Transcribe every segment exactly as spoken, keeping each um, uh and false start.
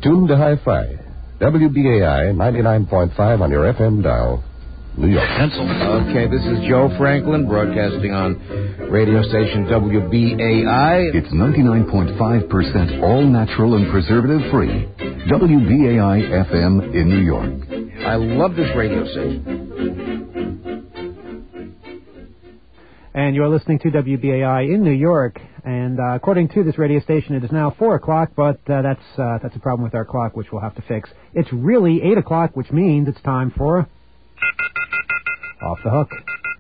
tuned to Hi-Fi. W B A I ninety-nine point five on your F M dial. New York. Pencil. Okay, this is Joe Franklin broadcasting on radio station W B A I. It's ninety-nine point five percent all natural and preservative free. W B A I F M in New York. I love this radio station. And you're listening to W B A I in New York. And uh, according to this radio station, it is now four o'clock, but uh, that's uh, that's a problem with our clock, which we'll have to fix. It's really eight o'clock, which means it's time for Off the Hook.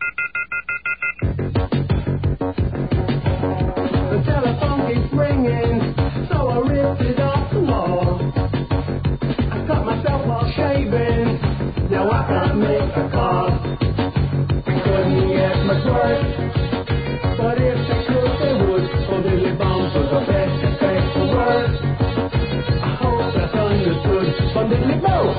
The telephone keeps ringing, so I ripped it off the wall. I cut myself while shaving, now I can't make a call. Couldn't get much work, but if they could, they would. Oh, Dilly Bombs was the best to say the word. I hope that's understood. Oh, Dilly Bombs.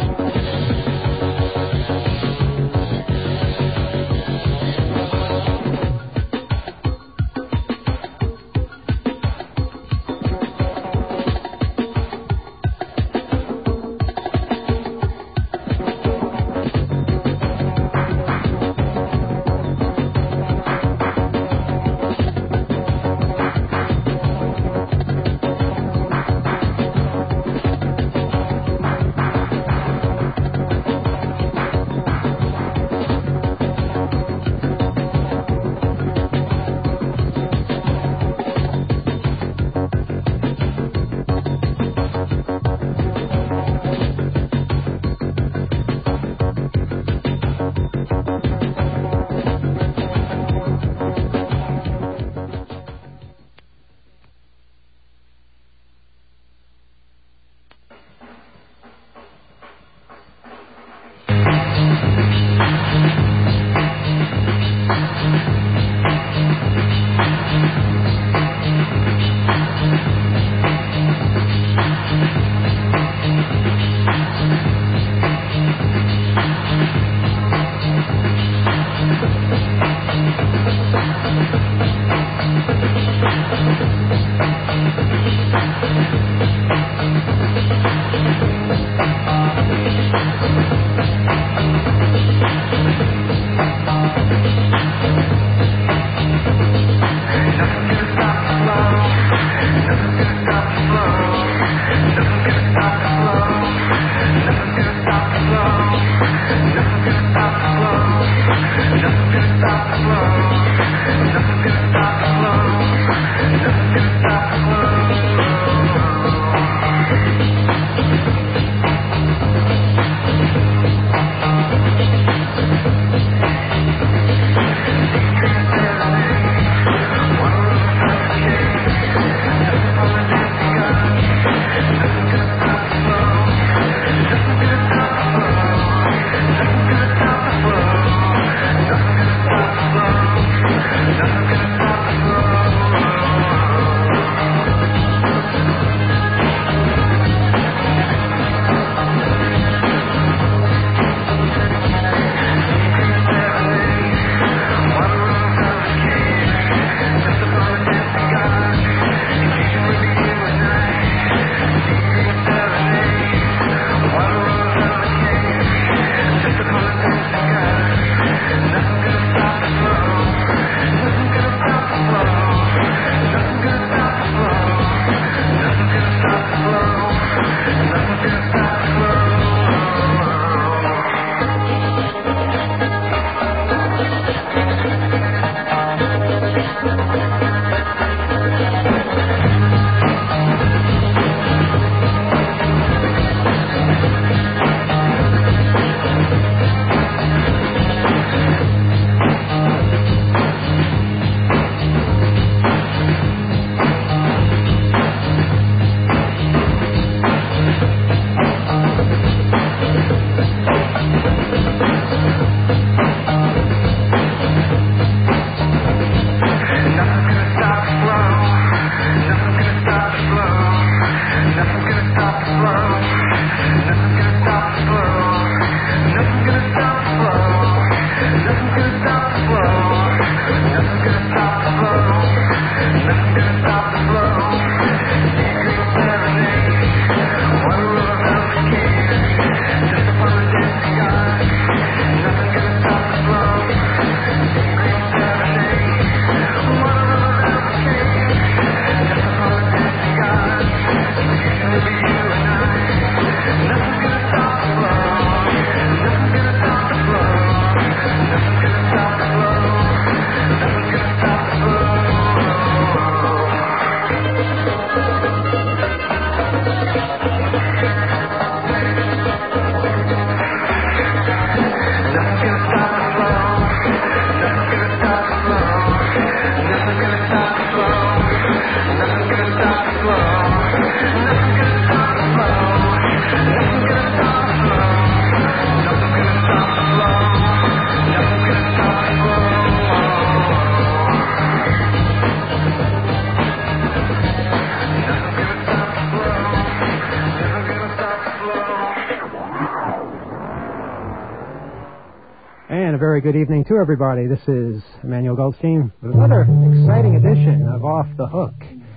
And a very good evening to everybody. This is Emmanuel Goldstein with another exciting edition of Off the Hook.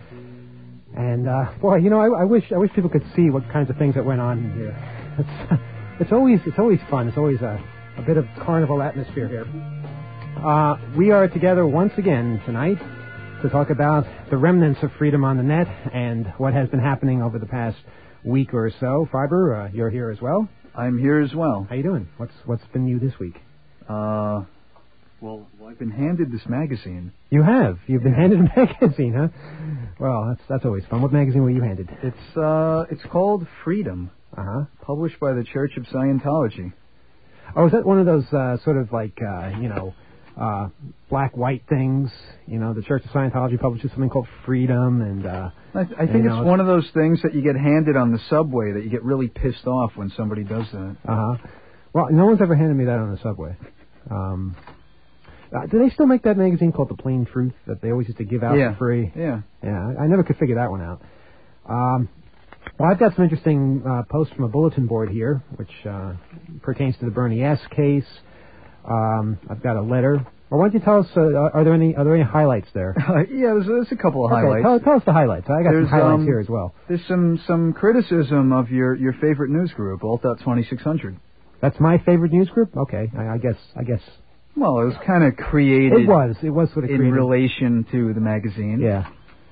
And, uh, boy, you know, I, I wish I wish people could see what kinds of things that went on here. It's, it's always it's always fun. It's always a, a bit of carnival atmosphere here. Uh, we are together once again tonight to talk about the remnants of freedom on the net and what has been happening over the past week or so. Fiber, uh, you're here as well. I'm here as well. How you doing? What's what's been new this week? Uh, well, well, I've been handed this magazine. You have? You've been handed a magazine, huh? Well, that's that's always fun. What magazine were you handed? It's uh, it's called Freedom. Uh huh. Published by the Church of Scientology. Oh, is that one of those uh, sort of like uh, you know, uh, black-white things? You know, the Church of Scientology publishes something called Freedom, and uh, I, I think know, it's one of those things that you get handed on the subway that you get really pissed off when somebody does that. Uh huh. Well, no one's ever handed me that on the subway. Um, uh, do they still make that magazine called The Plain Truth that they always used to give out yeah. for free? Yeah. Yeah, I, I never could figure that one out. Um, well, I've got some interesting uh, posts from a bulletin board here, which uh, pertains to the Bernie S. case. Um, I've got a letter. Well, why don't you tell us, uh, are there any are there any highlights there? Uh, yeah, there's, there's a couple of okay, highlights. Tell, tell us the highlights. I got there's, some highlights um, here as well. There's some, some criticism of your, your favorite news group, Alt twenty-six hundred. That's my favorite news group? Okay, I, I guess, I guess. Well, it was kind of created. It was, it was sort of in created. relation to the magazine. Yeah.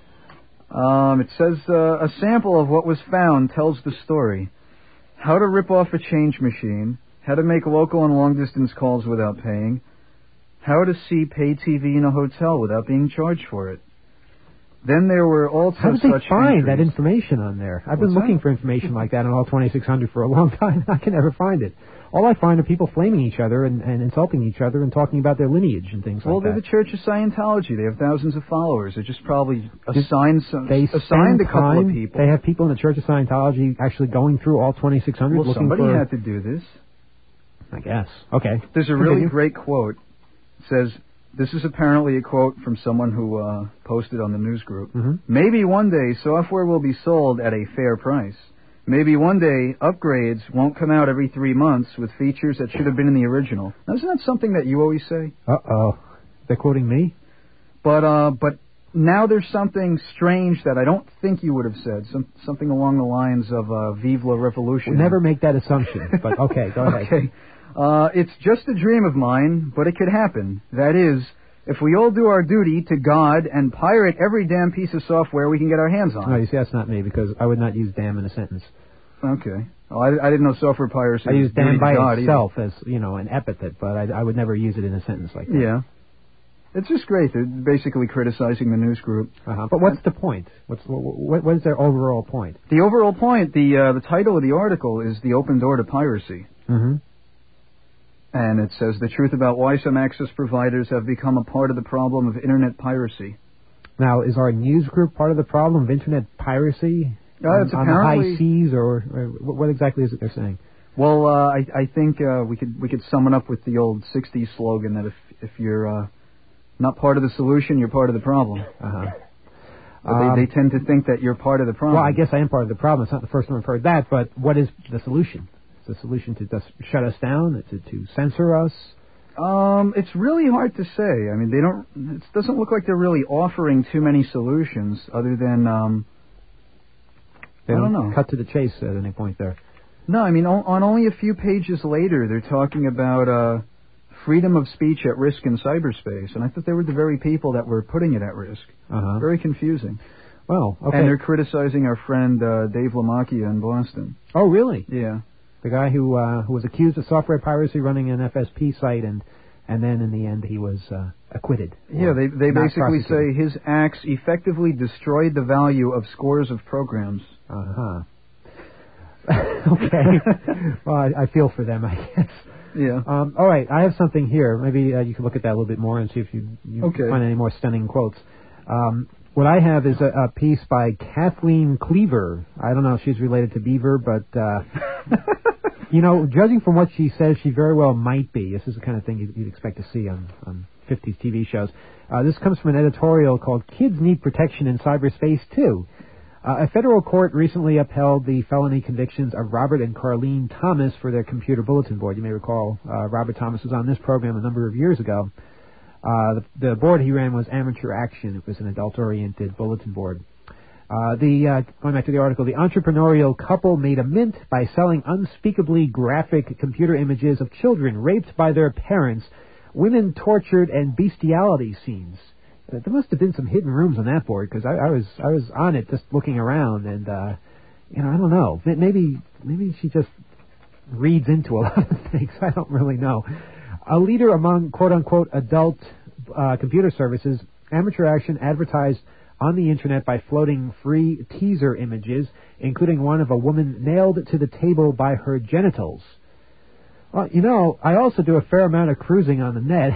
Um, it says uh, a sample of what was found tells the story. How to rip off a change machine. How to make local and long-distance calls without paying. How to see pay T V in a hotel without being charged for it. Then there were also How did they such find entries. that information on there? I've been What's looking that? for information like that on All twenty-six hundred for a long time. I can never find it. All I find are people flaming each other and, and insulting each other and talking about their lineage and things Well, like they're that. the Church of Scientology. They have thousands of followers. They just probably assigned some, They assigned spend a couple time, of people. They have people in the Church of Scientology actually going through All twenty-six hundred well, looking somebody for... had to do this. I guess. Okay. There's a really Continue. great quote. It says, this is apparently a quote from someone who uh, posted on the news group. Mm-hmm. Maybe one day software will be sold at a fair price. Maybe one day upgrades won't come out every three months with features that should have been in the original. Now, isn't that something that you always say? Uh-oh. They're quoting me? But uh, but now there's something strange that I don't think you would have said. Some, something along the lines of uh, Vive la Revolution. We'll never make that assumption, but okay, go ahead. Okay. Uh, it's just a dream of mine, but it could happen. That is, if we all do our duty to God and pirate every damn piece of software we can get our hands on. No, you see, that's not me, because I would not use damn in a sentence. Okay. Oh, I, I didn't know software piracy I use was duty damn to by God itself as, you know, an epithet, but I, I would never use it in a sentence like that. Yeah. It's just great. They're basically criticizing the news group. Uh-huh. But what's the point? What's what, what is their overall point? The overall point, the uh, the title of the article is The Open Door to Piracy. Mm-hmm. And it says the truth about why some access providers have become a part of the problem of internet piracy. Now, is our news group part of the problem of internet piracy Uh, on, it's on the apparently- high seas, or, or what what exactly is it they're saying? Well, uh, I, I think uh, we could we could sum it up with the old sixties slogan that if if you're uh, not part of the solution, you're part of the problem. Uh-huh. Uh, Um, they, they tend to think that you're part of the problem. Well, I guess I am part of the problem. It's not the first time I've heard that, but what is the solution? Is the solution to just shut us down, to, to censor us? Um, it's really hard to say. I mean, they don't. It doesn't look like they're really offering too many solutions, other than um. They I don't don't know. cut to the chase at any point there. No, I mean, on, on only a few pages later, they're talking about uh, freedom of speech at risk in cyberspace, and I thought they were the very people that were putting it at risk. Uh-huh. Very confusing. Well, okay. And they're criticizing our friend uh, Dave Lamacchia in Boston. Oh, really? Yeah. The guy who uh, who was accused of software piracy running an F S P site, and and then in the end he was uh, acquitted. Yeah, they they not basically say prosecuted. his acts effectively destroyed the value of scores of programs. Uh-huh. Okay. Well, I, I feel for them, I guess. Yeah. Um, all right, I have something here. Maybe uh, you can look at that a little bit more and see if you, you Okay. find any more stunning quotes. Um, what I have is a, a piece by Kathleen Cleaver. I don't know if she's related to Beaver, but, uh, you know, judging from what she says, she very well might be. This is the kind of thing you'd, you'd expect to see on, on fifties T V shows. Uh, this comes from an editorial called Kids Need Protection in Cyberspace, Too. Uh, a federal court recently upheld the felony convictions of Robert and Carlene Thomas for their computer bulletin board. You may recall uh, Robert Thomas was on this program a number of years ago. Uh, the, the board he ran was Amateur Action. It was an adult-oriented bulletin board. Uh, the uh, going back to the article, the entrepreneurial couple made a mint by selling unspeakably graphic computer images of children raped by their parents, women tortured, and bestiality scenes. Uh, there must have been some hidden rooms on that board, because I, I was I was on it just looking around, and uh, you know I don't know, maybe maybe she just reads into a lot of things. I don't really know. A leader among quote unquote adult uh, computer services, Amateur Action advertised on the internet by floating free teaser images, including one of a woman nailed to the table by her genitals. Well, you know, I also do a fair amount of cruising on the net.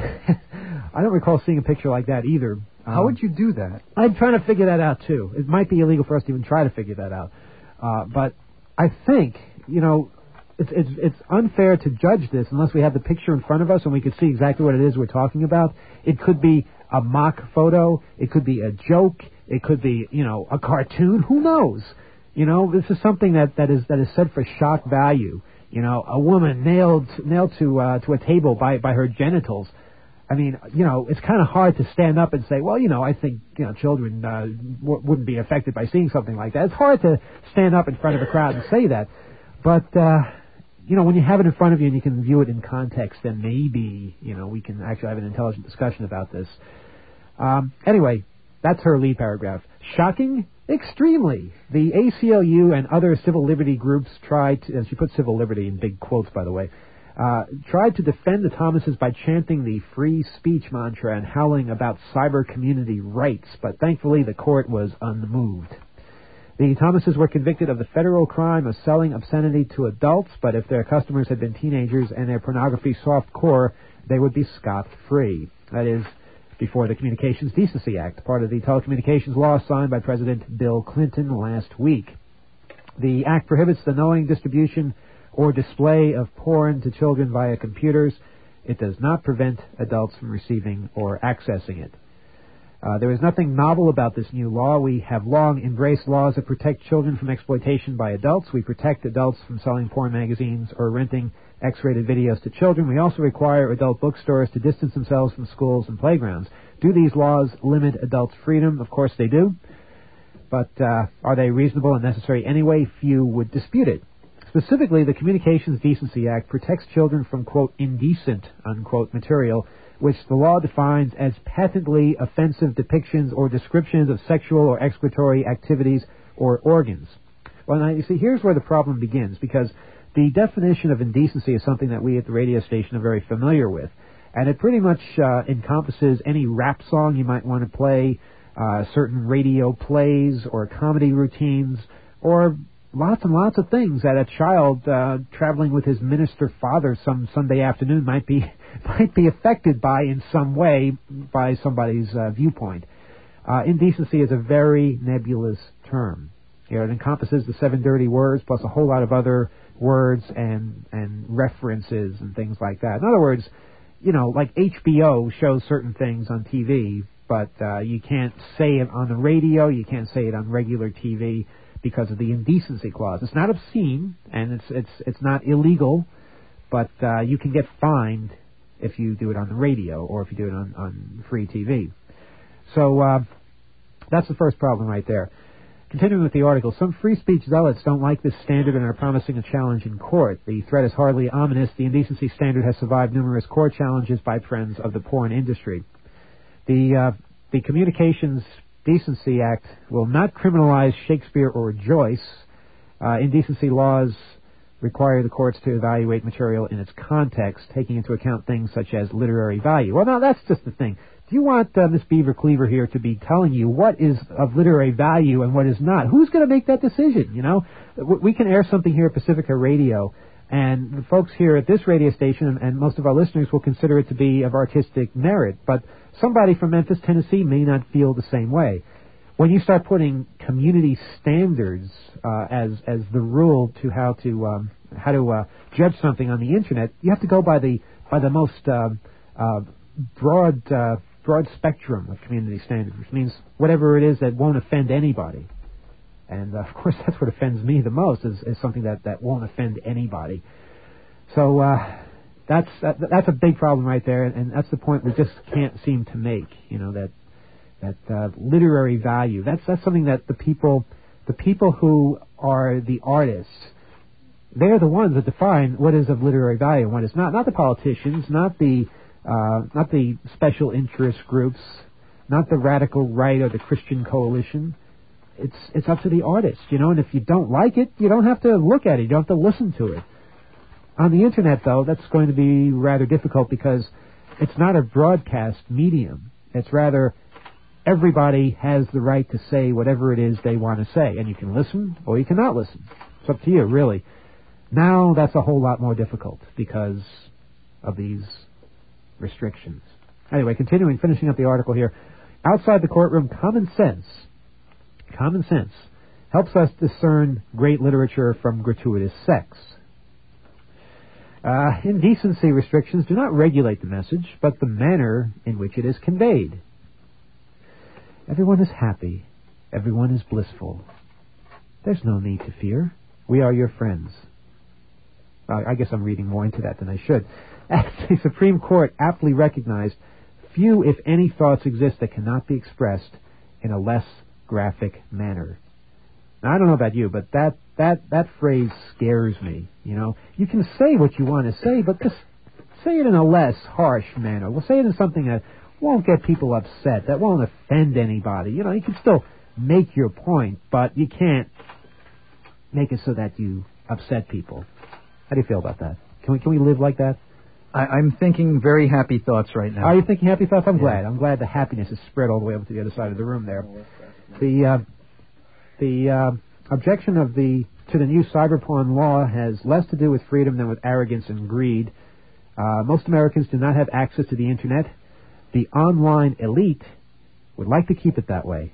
I don't recall seeing a picture like that either. How um, would you do that? I'm trying to figure that out, too. It might be illegal for us to even try to figure that out. Uh, but I think, you know, it's, it's, it's unfair to judge this unless we have the picture in front of us and we can see exactly what it is we're talking about. It could be a mock photo. It could be a joke. It could be, you know, a cartoon. Who knows? You know, this is something that, that is that is set for shock value. You know, a woman nailed nailed to uh, to a table by, by her genitals. I mean, you know, it's kind of hard to stand up and say, well, you know, I think, you know, children uh, w- wouldn't be affected by seeing something like that. It's hard to stand up in front of a crowd and say that. But, uh, you know, when you have it in front of you and you can view it in context, then maybe, you know, we can actually have an intelligent discussion about this. Um, anyway, that's her lead paragraph. Shocking? Extremely. The A C L U and other civil liberty groups tried to, and she put civil liberty in big quotes, by the way, uh, tried to defend the Thomases by chanting the free speech mantra and howling about cyber community rights, but thankfully the court was unmoved. The Thomases were convicted of the federal crime of selling obscenity to adults, but if their customers had been teenagers and their pornography soft-core, they would be scot-free. That is, before the Communications Decency Act, part of the telecommunications law signed by President Bill Clinton last week. The act prohibits the knowing distribution or display of porn to children via computers. It does not prevent adults from receiving or accessing it. Uh, there is nothing novel about this new law. We have long embraced laws that protect children from exploitation by adults. We protect adults from selling porn magazines or renting X-rated videos to children. We also require adult bookstores to distance themselves from schools and playgrounds. Do these laws limit adults' freedom? Of course they do. But uh, are they reasonable and necessary anyway? Few would dispute it. Specifically, the Communications Decency Act protects children from, quote, indecent, unquote, material, which the law defines as patently offensive depictions or descriptions of sexual or excretory activities or organs. Well, now, you see, here's where the problem begins, because the definition of indecency is something that we at the radio station are very familiar with, and it pretty much uh, encompasses any rap song you might want to play, uh, certain radio plays or comedy routines, or lots and lots of things that a child uh, traveling with his minister father some Sunday afternoon might be might be affected by in some way by somebody's uh, viewpoint. Uh, indecency is a very nebulous term. You know, it encompasses the seven dirty words plus a whole lot of other words and and references and things like that. In other words, you know, like H B O shows certain things on T V, but uh, you can't say it on the radio, you can't say it on regular T V because of the indecency clause. It's not obscene and it's it's it's not illegal, but uh, you can get fined if you do it on the radio or if you do it on, on free T V. So uh, that's the first problem right there. Continuing with the article, some free speech zealots don't like this standard and are promising a challenge in court. The threat is hardly ominous. The indecency standard has survived numerous court challenges by friends of the porn industry. The uh, the Communications Decency Act will not criminalize Shakespeare or Joyce. Uh, indecency laws require the courts to evaluate material in its context, taking into account things such as literary value. Well, now, that's just the thing. Do you want uh, Miss Beaver Cleaver here to be telling you what is of literary value and what is not? Who's going to make that decision, you know? We can air something here at Pacifica Radio, and the folks here at this radio station and most of our listeners will consider it to be of artistic merit, but somebody from Memphis, Tennessee may not feel the same way. When you start putting community standards uh, as as the rule to how to um, how to uh, judge something on the internet, you have to go by the by the most uh, uh, broad uh, broad spectrum of community standards, which means whatever it is that won't offend anybody. And, uh, of course, that's what offends me the most, is, is something that, that won't offend anybody. So uh, that's that, that's a big problem right there, and, and that's the point we just can't seem to make, you know, that that uh, literary value. That's that's something that the people, the people who are the artists, they're the ones that define what is of literary value and what is not. Not the politicians, not the uh, not the special interest groups, not the radical right or the Christian coalition. It's it's up to the artist, you know. And if you don't like it, you don't have to look at it. You don't have to listen to it. On the internet, though, that's going to be rather difficult because it's not a broadcast medium. It's rather everybody has the right to say whatever it is they want to say, and you can listen or you cannot listen. It's up to you, really. Now that's a whole lot more difficult because of these restrictions. Anyway, continuing, finishing up the article here. Outside the courtroom, common sense, common sense helps us discern great literature from gratuitous sex. Uh, indecency restrictions do not regulate the message, but the manner in which it is conveyed. Everyone is happy. Everyone is blissful. There's no need to fear. We are your friends. Uh, I guess I'm reading more into that than I should. As the Supreme Court aptly recognized, few, if any, thoughts exist that cannot be expressed in a less graphic manner. Now, I don't know about you, but that, that, that phrase scares me. You know, you can say what you want to say, but just say it in a less harsh manner. We'll say it in something that won't get people upset, that won't offend anybody. You know, you can still make your point, but you can't make it so that you upset people. How do you feel about that? Can we can we live like that? I, I'm thinking very happy thoughts right now. Are you thinking happy thoughts? I'm yeah. glad. I'm glad the happiness is spread all the way over to the other side of the room there. The uh, the uh, objection of the to the new cyber porn law has less to do with freedom than with arrogance and greed. Uh, most Americans do not have access to the internet. The online elite would like to keep it that way.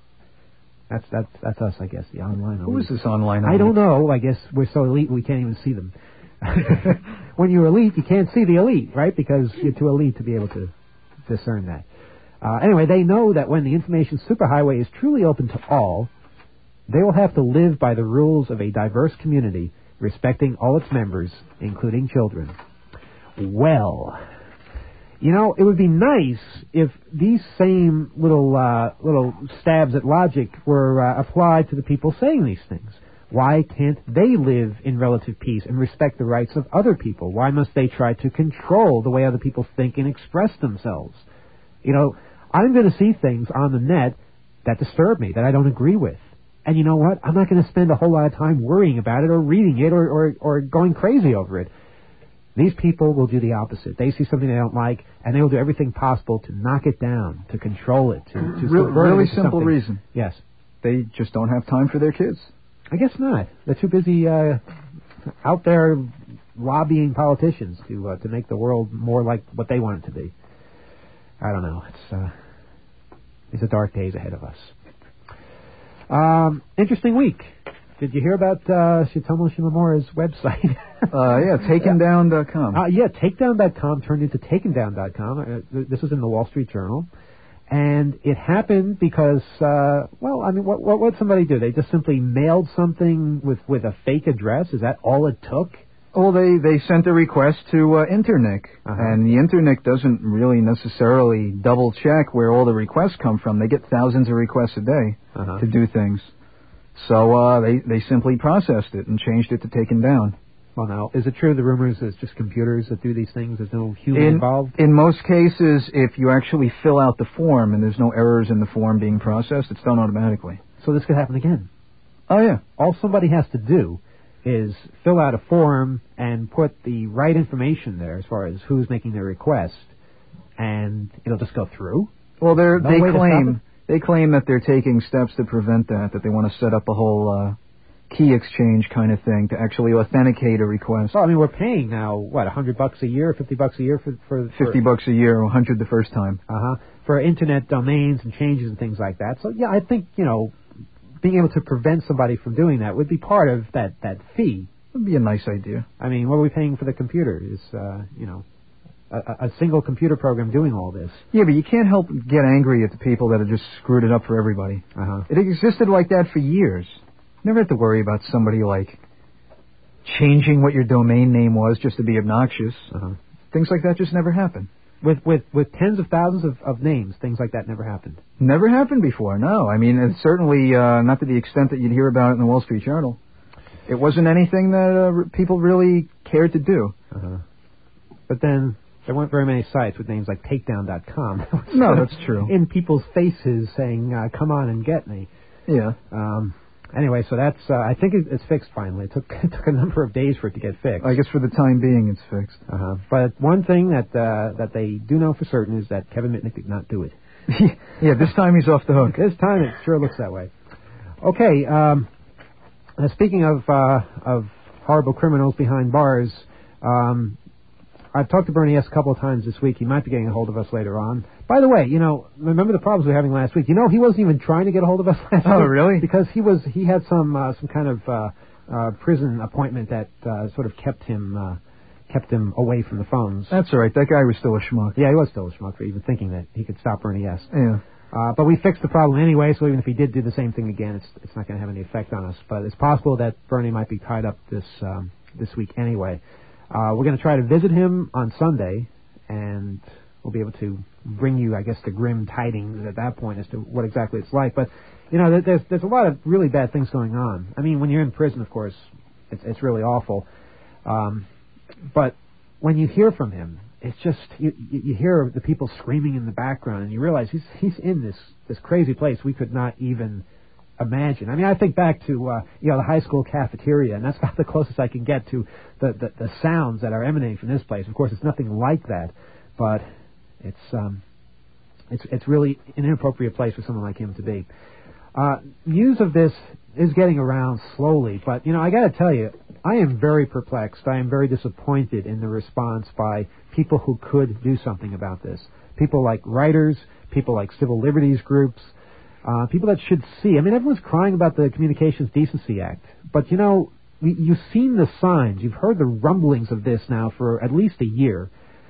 That's that's that's us, I guess. The online elite. Who is this online elite? I don't know. I guess we're so elite we can't even see them. When you're elite, you can't see the elite, right? Because you're too elite to be able to discern that. Uh, anyway, they know that when the information superhighway is truly open to all, they will have to live by the rules of a diverse community, respecting all its members, including children. Well, you know, it would be nice if these same little uh, little stabs at logic were uh, applied to the people saying these things. Why can't they live in relative peace and respect the rights of other people? Why must they try to control the way other people think and express themselves? You know, I'm going to see things on the net that disturb me, that I don't agree with. And you know what? I'm not going to spend a whole lot of time worrying about it or reading it or, or, or going crazy over it. These people will do the opposite. They see something they don't like, and they will do everything possible to knock it down, to control it, to, to Re- really simple something. reason. Yes. They just don't have time for their kids. I guess not. They're too busy uh, out there lobbying politicians to uh, to make the world more like what they want it to be. I don't know. It's uh, it's a dark days ahead of us. Um, interesting week. Did you hear about uh, Shitomo Shimomura's website? uh, yeah, taken down dot com. Uh, yeah, takedown dot com turned into taken down dot com. Uh, this was in the Wall Street Journal. And it happened because, uh, well, I mean, what what would somebody do? They just simply mailed something with, with a fake address? Is that all it took? Well, they, they sent a request to uh, Internic, uh-huh. and the Internic doesn't really necessarily double-check where all the requests come from. They get thousands of requests a day uh-huh. to do things. So uh, they, they simply processed it and changed it to taken down. Well, now, is it true the rumors it's just computers that do these things? There's no human in, involved? In most cases, if you actually fill out the form and there's no errors in the form being processed, it's done automatically. So this could happen again? Oh, yeah. All somebody has to do is fill out a form and put the right information there as far as who's making their request, and it'll just go through? Well, they're, no they way claim they claim that they're taking steps to prevent that, that they want to set up a whole uh, key exchange kind of thing to actually authenticate a request. Well, I mean, we're paying now, what, a hundred bucks a year, fifty bucks a year for... for, for fifty bucks a year, a hundred the first time. Uh-huh. For internet domains and changes and things like that. So, yeah, I think, you know, being able to prevent somebody from doing that would be part of that, that fee. It would be a nice idea. I mean, what are we paying for the computer? Is, uh, you know, a, a single computer program doing all this. Yeah, but you can't help get angry at the people that have just screwed it up for everybody. Uh-huh. It existed like that for years. Never had to worry about somebody, like, changing what your domain name was just to be obnoxious. Uh-huh. Things like that just never happened. With with with tens of thousands of, of names, things like that never happened. Never happened before, no. I mean, it's certainly uh, not to the extent that you'd hear about it in the Wall Street Journal. It wasn't anything that uh, people really cared to do. Uh-huh. But then there weren't very many sites with names like takedown dot com. No, that's true. In people's faces saying, uh, come on and get me. Yeah. Um, anyway, so that's, uh, I think it, it's fixed finally. It took, it took a number of days for it to get fixed. I guess for the time being it's fixed. Uh-huh. But one thing that uh, that they do know for certain is that Kevin Mitnick did not do it. Yeah, this time he's off the hook. This time it sure looks that way. Okay, um, uh, speaking of uh, of horrible criminals behind bars, um, I've talked to Bernie S. a couple of times this week. He might be getting a hold of us later on. By the way, you know, remember the problems we were having last week? You know, he wasn't even trying to get a hold of us last oh, week. Oh, really? Because he was he had some uh, some kind of uh, uh, prison appointment that uh, sort of kept him uh, kept him away from the phones. That's all right. That guy was still a schmuck. Yeah, he was still a schmuck for even thinking that he could stop Bernie S. Yeah. Uh, but we fixed the problem anyway, so even if he did do the same thing again, it's it's not going to have any effect on us. But it's possible that Bernie might be tied up this um, this week anyway. Uh, we're going to try to visit him on Sunday, and we'll be able to bring you, I guess, the grim tidings at that point as to what exactly it's like. But, you know, there's there's a lot of really bad things going on. I mean, when you're in prison, of course, it's it's really awful. Um, but when you hear from him, it's just, you, you hear the people screaming in the background, and you realize he's he's in this, this crazy place we could not even imagine. I mean, I think back to, uh, you know, the high school cafeteria, and that's about the closest I can get to the, the, the sounds that are emanating from this place. Of course, it's nothing like that, but it's um, it's it's really an inappropriate place for someone like him to be. Uh, news of this is getting around slowly, but, you know, I got to tell you, I am very perplexed. I am very disappointed in the response by people who could do something about this. People like writers, people like civil liberties groups, uh, people that should see. I mean, everyone's crying about the Communications Decency Act, but, you know, we, you've seen the signs. You've heard the rumblings of this now for at least a year.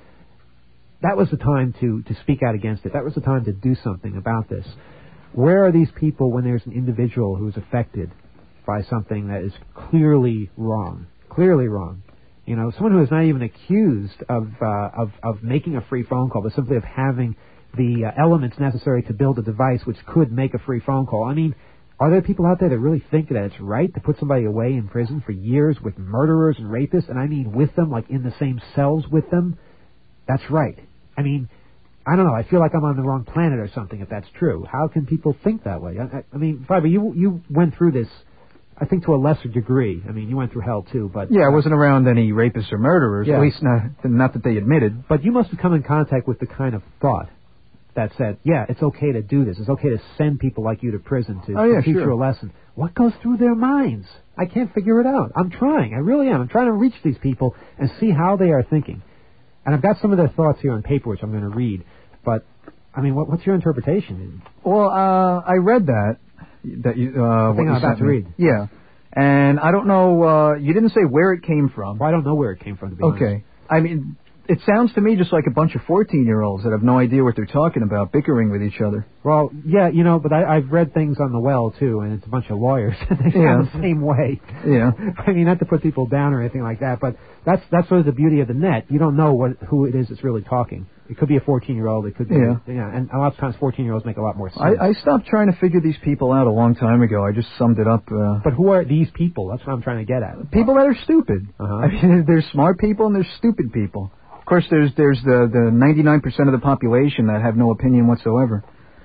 That was the time to, to speak out against it. That was the time to do something about this. Where are these people when there's an individual who's affected by something that is clearly wrong? Clearly wrong. You know, someone who is not even accused of uh, of, of making a free phone call, but simply of having the uh, elements necessary to build a device which could make a free phone call. I mean, are there people out there that really think that it's right to put somebody away in prison for years with murderers and rapists? And I mean with them, like in the same cells with them? That's right. I mean, I don't know. I feel like I'm on the wrong planet or something if that's true. How can people think that way? I, I, I mean, Fiber, you you went through this, I think, to a lesser degree. I mean, you went through hell, too. But yeah, I uh, wasn't around any rapists or murderers, yeah. at least not, not that they admitted. But you must have come in contact with the kind of thought that said, yeah, it's okay to do this. It's okay to send people like you to prison to, oh, yeah, to teach sure. you a lesson. What goes through their minds? I can't figure it out. I'm trying. I really am. I'm trying to reach these people and see how they are thinking. And I've got some of their thoughts here on paper, which I'm going to read. But, I mean, what, what's your interpretation? Well, uh, I read that. that you, uh, the thing I'm about to read. Yeah. And I don't know, uh, you didn't say where it came from. Well, I don't know where it came from, to be okay. honest. I mean, it sounds to me just like a bunch of fourteen-year-olds that have no idea what they're talking about, bickering with each other. Well, yeah, you know, but I, I've read things on the well, too, and it's a bunch of lawyers. They sound yeah. the same way. Yeah. I mean, not to put people down or anything like that, but that's that's sort of the beauty of the net. You don't know what who it is that's really talking. It could be a fourteen-year-old. It could be, yeah. yeah, and a lot of times fourteen-year-olds make a lot more sense. I, I stopped trying to figure these people out a long time ago. I just summed it up. Uh, but who are these people? That's what I'm trying to get at. People that are stupid. Uh-huh. I mean, there's smart people and there's stupid people. Of course, there's there's the, the ninety-nine percent of the population that have no opinion whatsoever.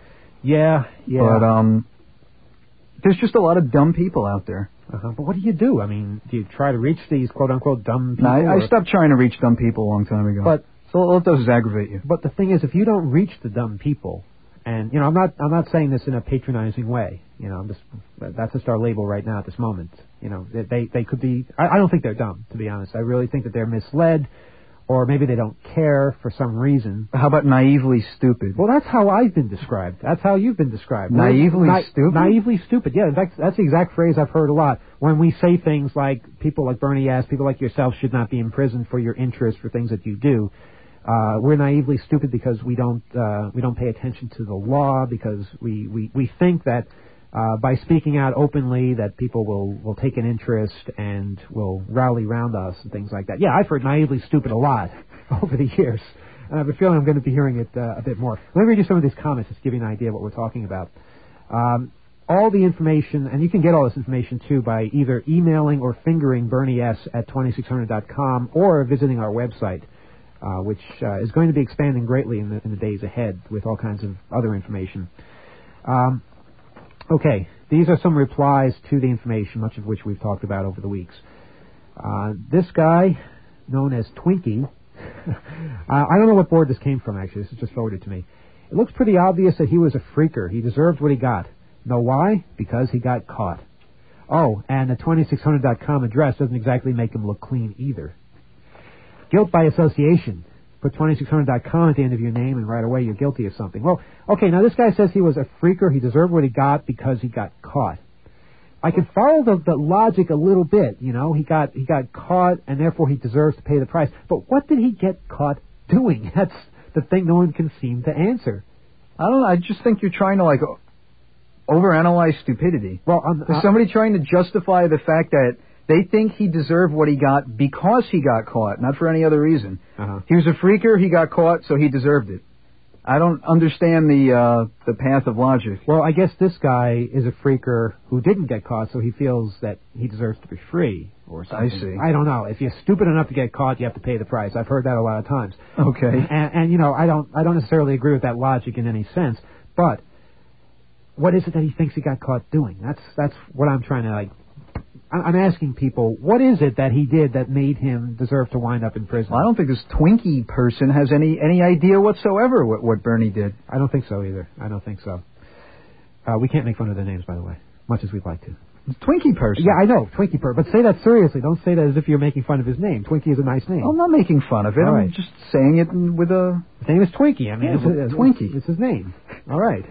Yeah, yeah. But um, there's just a lot of dumb people out there. Uh-huh. But what do you do? I mean, do you try to reach these quote-unquote dumb people? No, I, I stopped trying to reach dumb people a long time ago. But so all it does is aggravate you. But the thing is, if you don't reach the dumb people, and, you know, I'm not I'm not saying this in a patronizing way. You know, I'm just, that's just our label right now at this moment. You know, they they could be, I, I don't think they're dumb, to be honest. I really think that they're misled, or maybe they don't care for some reason. How about naively stupid? Well, that's how I've been described. That's how you've been described. Naively Na- stupid? Naively stupid, yeah. In fact, that's the exact phrase I've heard a lot. When we say things like, people like Bernie S., people like yourself should not be in prison for your interest, for things that you do. Uh, we're naively stupid because we don't uh, we don't pay attention to the law, because we, we, we think that uh, by speaking out openly that people will, will take an interest and will rally around us and things like that. Yeah, I've heard naively stupid a lot over the years, and I have a feeling I'm going to be hearing it uh, a bit more. Let me read you some of these comments just to give you an idea of what we're talking about. Um, all the information, and you can get all this information too by either emailing or fingering Bernie S at twenty-six hundred dot com or visiting our website, uh, which uh, is going to be expanding greatly in the, in the days ahead with all kinds of other information. Um, okay, these are some replies to the information, much of which we've talked about over the weeks. Uh, this guy, known as Twinkie, uh, I don't know what board this came from, actually. This is just forwarded to me. It looks pretty obvious that he was a freaker. He deserved what he got. Know why? Because he got caught. Oh, and the twenty-six hundred dot com address doesn't exactly make him look clean either. Guilt by association. Put twenty-six hundred dot com at the end of your name and right away you're guilty of something. Well, okay, now this guy says he was a freaker. He deserved what he got because he got caught. I can follow the, the logic a little bit, you know. He got he got caught and therefore he deserves to pay the price. But what did he get caught doing? That's the thing no one can seem to answer. I don't know. I just think you're trying to, like, overanalyze stupidity. Well, um, There's uh, somebody trying to justify the fact that they think he deserved what he got because he got caught, not for any other reason. Uh-huh. He was a freaker, he got caught, so he deserved it. I don't understand the uh, the path of logic. Well, I guess this guy is a freaker who didn't get caught, so he feels that he deserves to be free or something. I see. I don't know. If you're stupid enough to get caught, you have to pay the price. I've heard that a lot of times. Okay. And, and you know, I don't I don't necessarily agree with that logic in any sense, but what is it that he thinks he got caught doing? That's that's what I'm trying to, like, I'm asking people, what is it that he did that made him deserve to wind up in prison? Well, I don't think this Twinkie person has any, any idea whatsoever what, what Bernie did. I don't think so either. I don't think so. Uh, we can't make fun of their names, by the way, much as we'd like to. Twinkie person? Yeah, I know, Twinkie person. But say that seriously. Don't say that as if you're making fun of his name. Twinkie is a nice name. I'm not making fun of it. All I'm right. just saying it with a... His name is Twinkie. I mean, Yeah, it's, well, it's, Twinkie. It's his name. All right.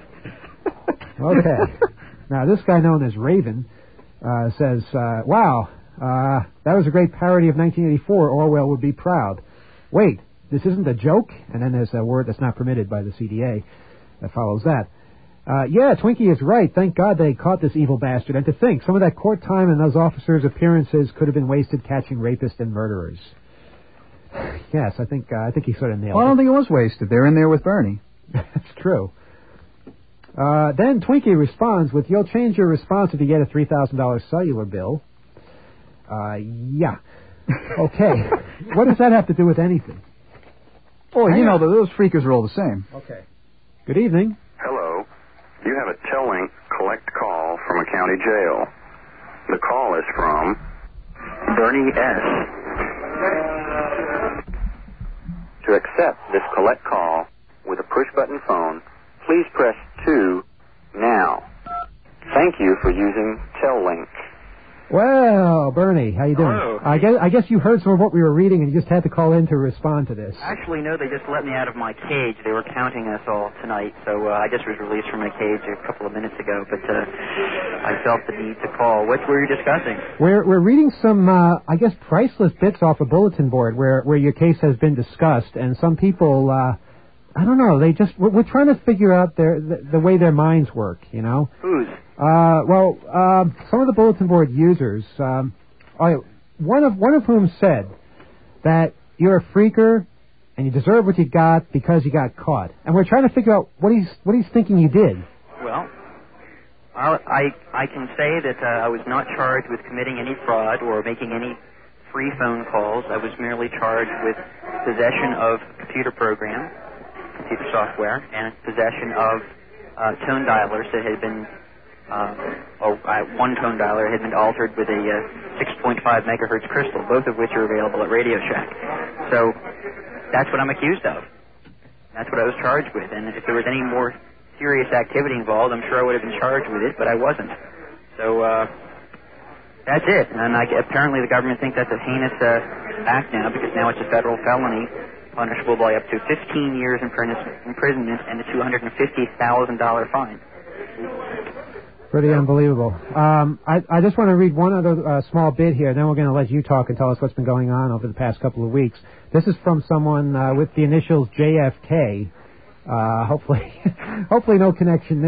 Okay. Now, this guy known as Raven uh, says, uh, wow, uh, that was a great parody of nineteen eighty-four. Orwell would be proud. Wait, this isn't a joke? And then there's a word that's not permitted by the C D A that follows that. Uh, yeah, Twinkie is right. Thank God they caught this evil bastard. And to think, some of that court time and those officers' appearances could have been wasted catching rapists and murderers. Yes, I think uh, I think he sort of nailed Well, I it. don't think it was wasted. They're in there with Bernie. That's true. Uh, then Twinkie responds with, you'll change your response if you get a three thousand dollars cellular bill. Uh, yeah. Okay. What does that have to do with anything? Oh, Hang you know, on. those freakers are all the same. Okay. Good evening. Hello. You have a Tellink collect call from a county jail. The call is from Bernie S. To accept this collect call with a push-button phone, please press two now. Thank you for using Tellink. Well, Bernie, how you doing? Hello. I guess I guess you heard some of what we were reading and you just had to call in to respond to this. Actually, no, they just let me out of my cage. They were counting us all tonight, so uh, I just was released from my cage a couple of minutes ago, but uh, I felt the need to call. What were you discussing? We're we're reading some, uh, I guess, priceless bits off a bulletin board where, where your case has been discussed, and some people, uh, I don't know, they just, we're, we're trying to figure out their the, the way their minds work, you know? Whose? Uh, well, uh, some of the bulletin board users, um, oh, one of one of whom said that you're a freaker and you deserve what you got because you got caught, and we're trying to figure out what he's what he's thinking you did. Well, I'll, I I can say that uh, I was not charged with committing any fraud or making any free phone calls. I was merely charged with possession of computer program, computer software, and possession of uh, tone dialers that had been. Uh, oh, uh, one tone dialer had been altered with a uh, six point five megahertz crystal, both of which are available at Radio Shack. So that's what I'm accused of. That's what I was charged with. And if there was any more serious activity involved, I'm sure I would have been charged with it, but I wasn't. So uh, that's it. And I, apparently the government thinks that's a heinous uh, act now, because now it's a federal felony, punishable by up to fifteen years imprisonment and a two hundred fifty thousand dollars fine. Pretty unbelievable. Um, I, I just want to read one other uh, small bit here, then we're going to let you talk and tell us what's been going on over the past couple of weeks. This is from someone uh, with the initials J F K. Uh, hopefully, hopefully no connection there.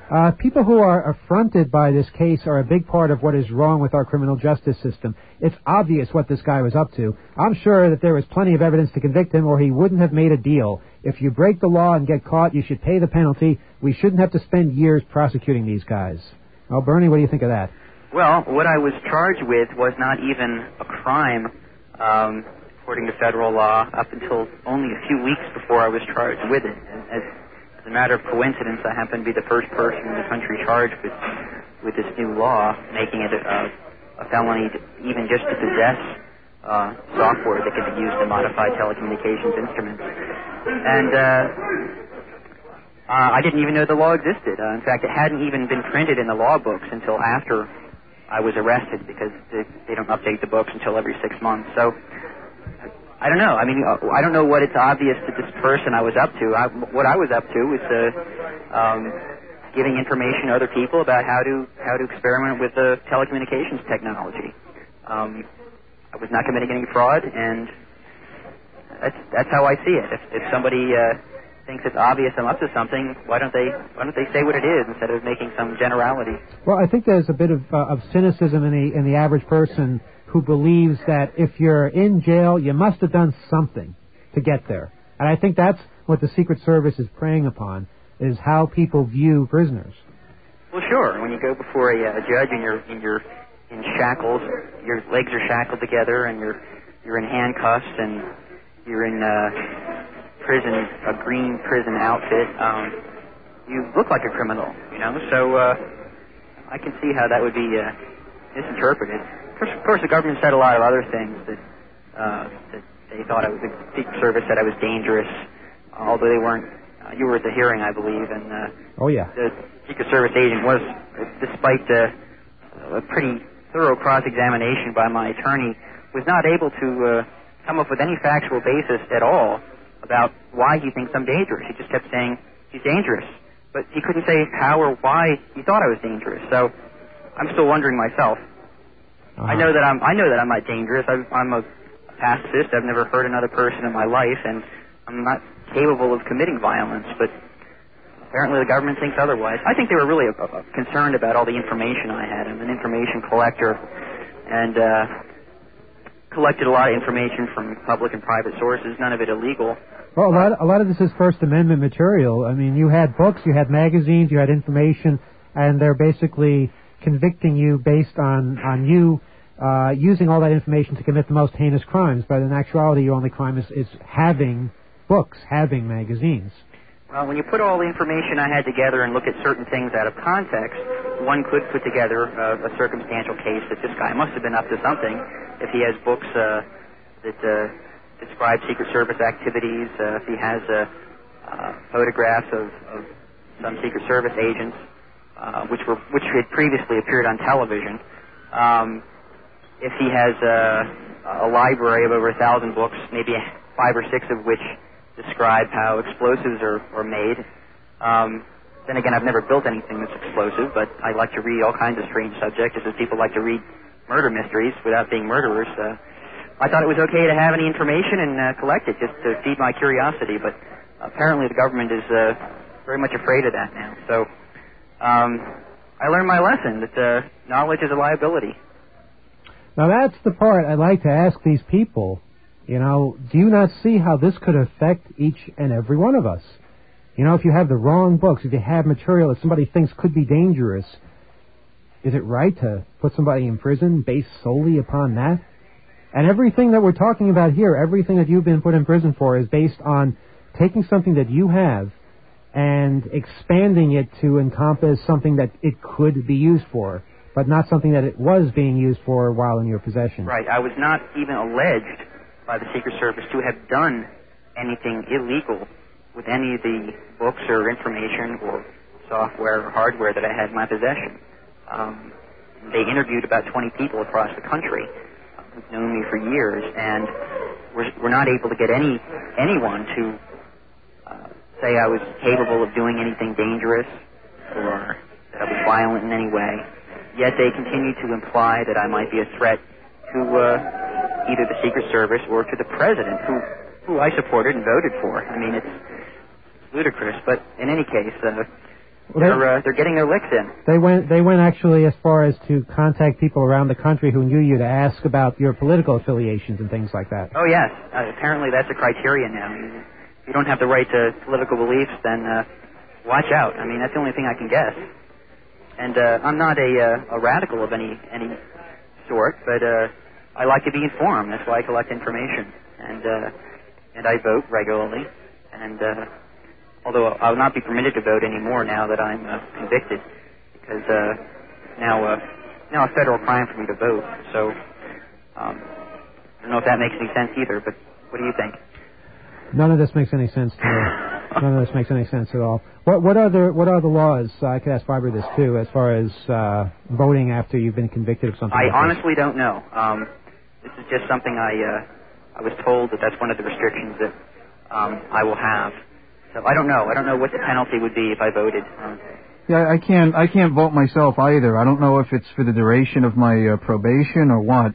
Uh, people who are affronted by this case are a big part of what is wrong with our criminal justice system. It's obvious what this guy was up to. I'm sure that there was plenty of evidence to convict him, or he wouldn't have made a deal. If you break the law and get caught, you should pay the penalty. We shouldn't have to spend years prosecuting these guys. Well, Bernie, what do you think of that? Well, what I was charged with was not even a crime, um, according to federal law, up until only a few weeks before I was charged with it. As, as a matter of coincidence, I happened to be the first person in the country charged with with this new law, making it a, a felony to, even just to possess uh, software that could be used to modify telecommunications instruments. And uh, uh, I didn't even know the law existed. Uh, in fact, it hadn't even been printed in the law books until after I was arrested, because they, they don't update the books until every six months. So, I don't know. I mean, I don't know what it's obvious to this person I was up to. I, what I was up to was uh, um, giving information to other people about how to how to experiment with the telecommunications technology. Um, I was not committing any fraud, and that's that's how I see it. If, if somebody uh, thinks it's obvious I'm up to something, why don't they why don't they say what it is instead of making some generality? Well, I think there's a bit of uh, of cynicism in the in the average person who believes that if you're in jail, you must have done something to get there. And I think that's what the Secret Service is preying upon, is how people view prisoners. Well, sure. When you go before a, a judge and you're in your in shackles, your legs are shackled together, and you're you're in handcuffs, and you're in uh, prison, a green prison outfit. Um, you look like a criminal, you know. So uh, I can see how that would be uh, misinterpreted. Of course, the government said a lot of other things that, uh, that they thought I was, the Secret Service said I was dangerous, although they weren't. Uh, you were at the hearing, I believe, and uh, oh yeah, the Secret Service agent was, despite uh, a pretty thorough cross-examination by my attorney, was not able to uh, come up with any factual basis at all about why he thinks I'm dangerous. He just kept saying he's dangerous, but he couldn't say how or why he thought I was dangerous. So I'm still wondering myself. Uh-huh. I know that I'm. I know that I'm not dangerous. I've, I'm a pacifist. I've never hurt another person in my life, and I'm not capable of committing violence. But apparently, the government thinks otherwise. I think they were really uh, uh, concerned about all the information I had. I'm an information collector, and uh, collected a lot of information from public and private sources. None of it illegal. Well, a lot. A lot of this is First Amendment material. I mean, you had books, you had magazines, you had information, and they're basically convicting you based on on you. Uh, using all that information to commit the most heinous crimes, but in actuality, your only crime is, is having books, having magazines. Well, when you put all the information I had together and look at certain things out of context, one could put together uh, a circumstantial case that this guy must have been up to something if he has books uh, that uh, describe Secret Service activities, uh, if he has uh, uh, photographs of, of some Secret Service agents, uh, which were which had previously appeared on television. Um, If he has a, a library of over a thousand books, maybe five or six of which describe how explosives are, are made. Um, then again, I've never built anything that's explosive, but I like to read all kinds of strange subjects, just as people like to read murder mysteries without being murderers. Uh, I thought it was okay to have any information and uh, collect it just to feed my curiosity, but apparently the government is uh, very much afraid of that now. So um, I learned my lesson that uh, knowledge is a liability. Now, that's the part I'd like to ask these people. You know, do you not see how this could affect each and every one of us? You know, if you have the wrong books, if you have material that somebody thinks could be dangerous, is it right to put somebody in prison based solely upon that? And everything that we're talking about here, everything that you've been put in prison for is based on taking something that you have and expanding it to encompass something that it could be used for, but not something that it was being used for while in your possession. Right. I was not even alleged by the Secret Service to have done anything illegal with any of the books or information or software or hardware that I had in my possession. Um, they interviewed about twenty people across the country who've known me for years, and we're, we're not able to get any anyone to uh, say I was capable of doing anything dangerous or that I was violent in any way. Yet they continue to imply that I might be a threat to uh, either the Secret Service or to the President, who who I supported and voted for. I mean, it's ludicrous. But in any case, uh, Well, they're uh, they're getting their licks in. They went they went actually as far as to contact people around the country who knew you to ask about your political affiliations and things like that. Oh yes, uh, apparently that's a criteria now. If you don't have the right to political beliefs, then uh, watch out. I mean, that's the only thing I can guess. And uh, I'm not a uh, a radical of any any sort, but uh, I like to be informed. That's why I collect information, and uh, and I vote regularly. And uh, although I will not be permitted to vote anymore now that I'm uh, convicted, because uh, now uh, now a federal crime for me to vote. So um, I don't know if that makes any sense either. But what do you think? None of this makes any sense to me. None of this makes any sense at all. What what are the what are the laws? Uh, I could ask Barbara this too, as far as uh, voting after you've been convicted of something. I like honestly this. don't know. Um, this is just something I uh, I was told that that's one of the restrictions that um, I will have. So I don't know. I don't know what the penalty would be if I voted. Um, Yeah, I can't. I can't vote myself either. I don't know if it's for the duration of my uh, probation or what.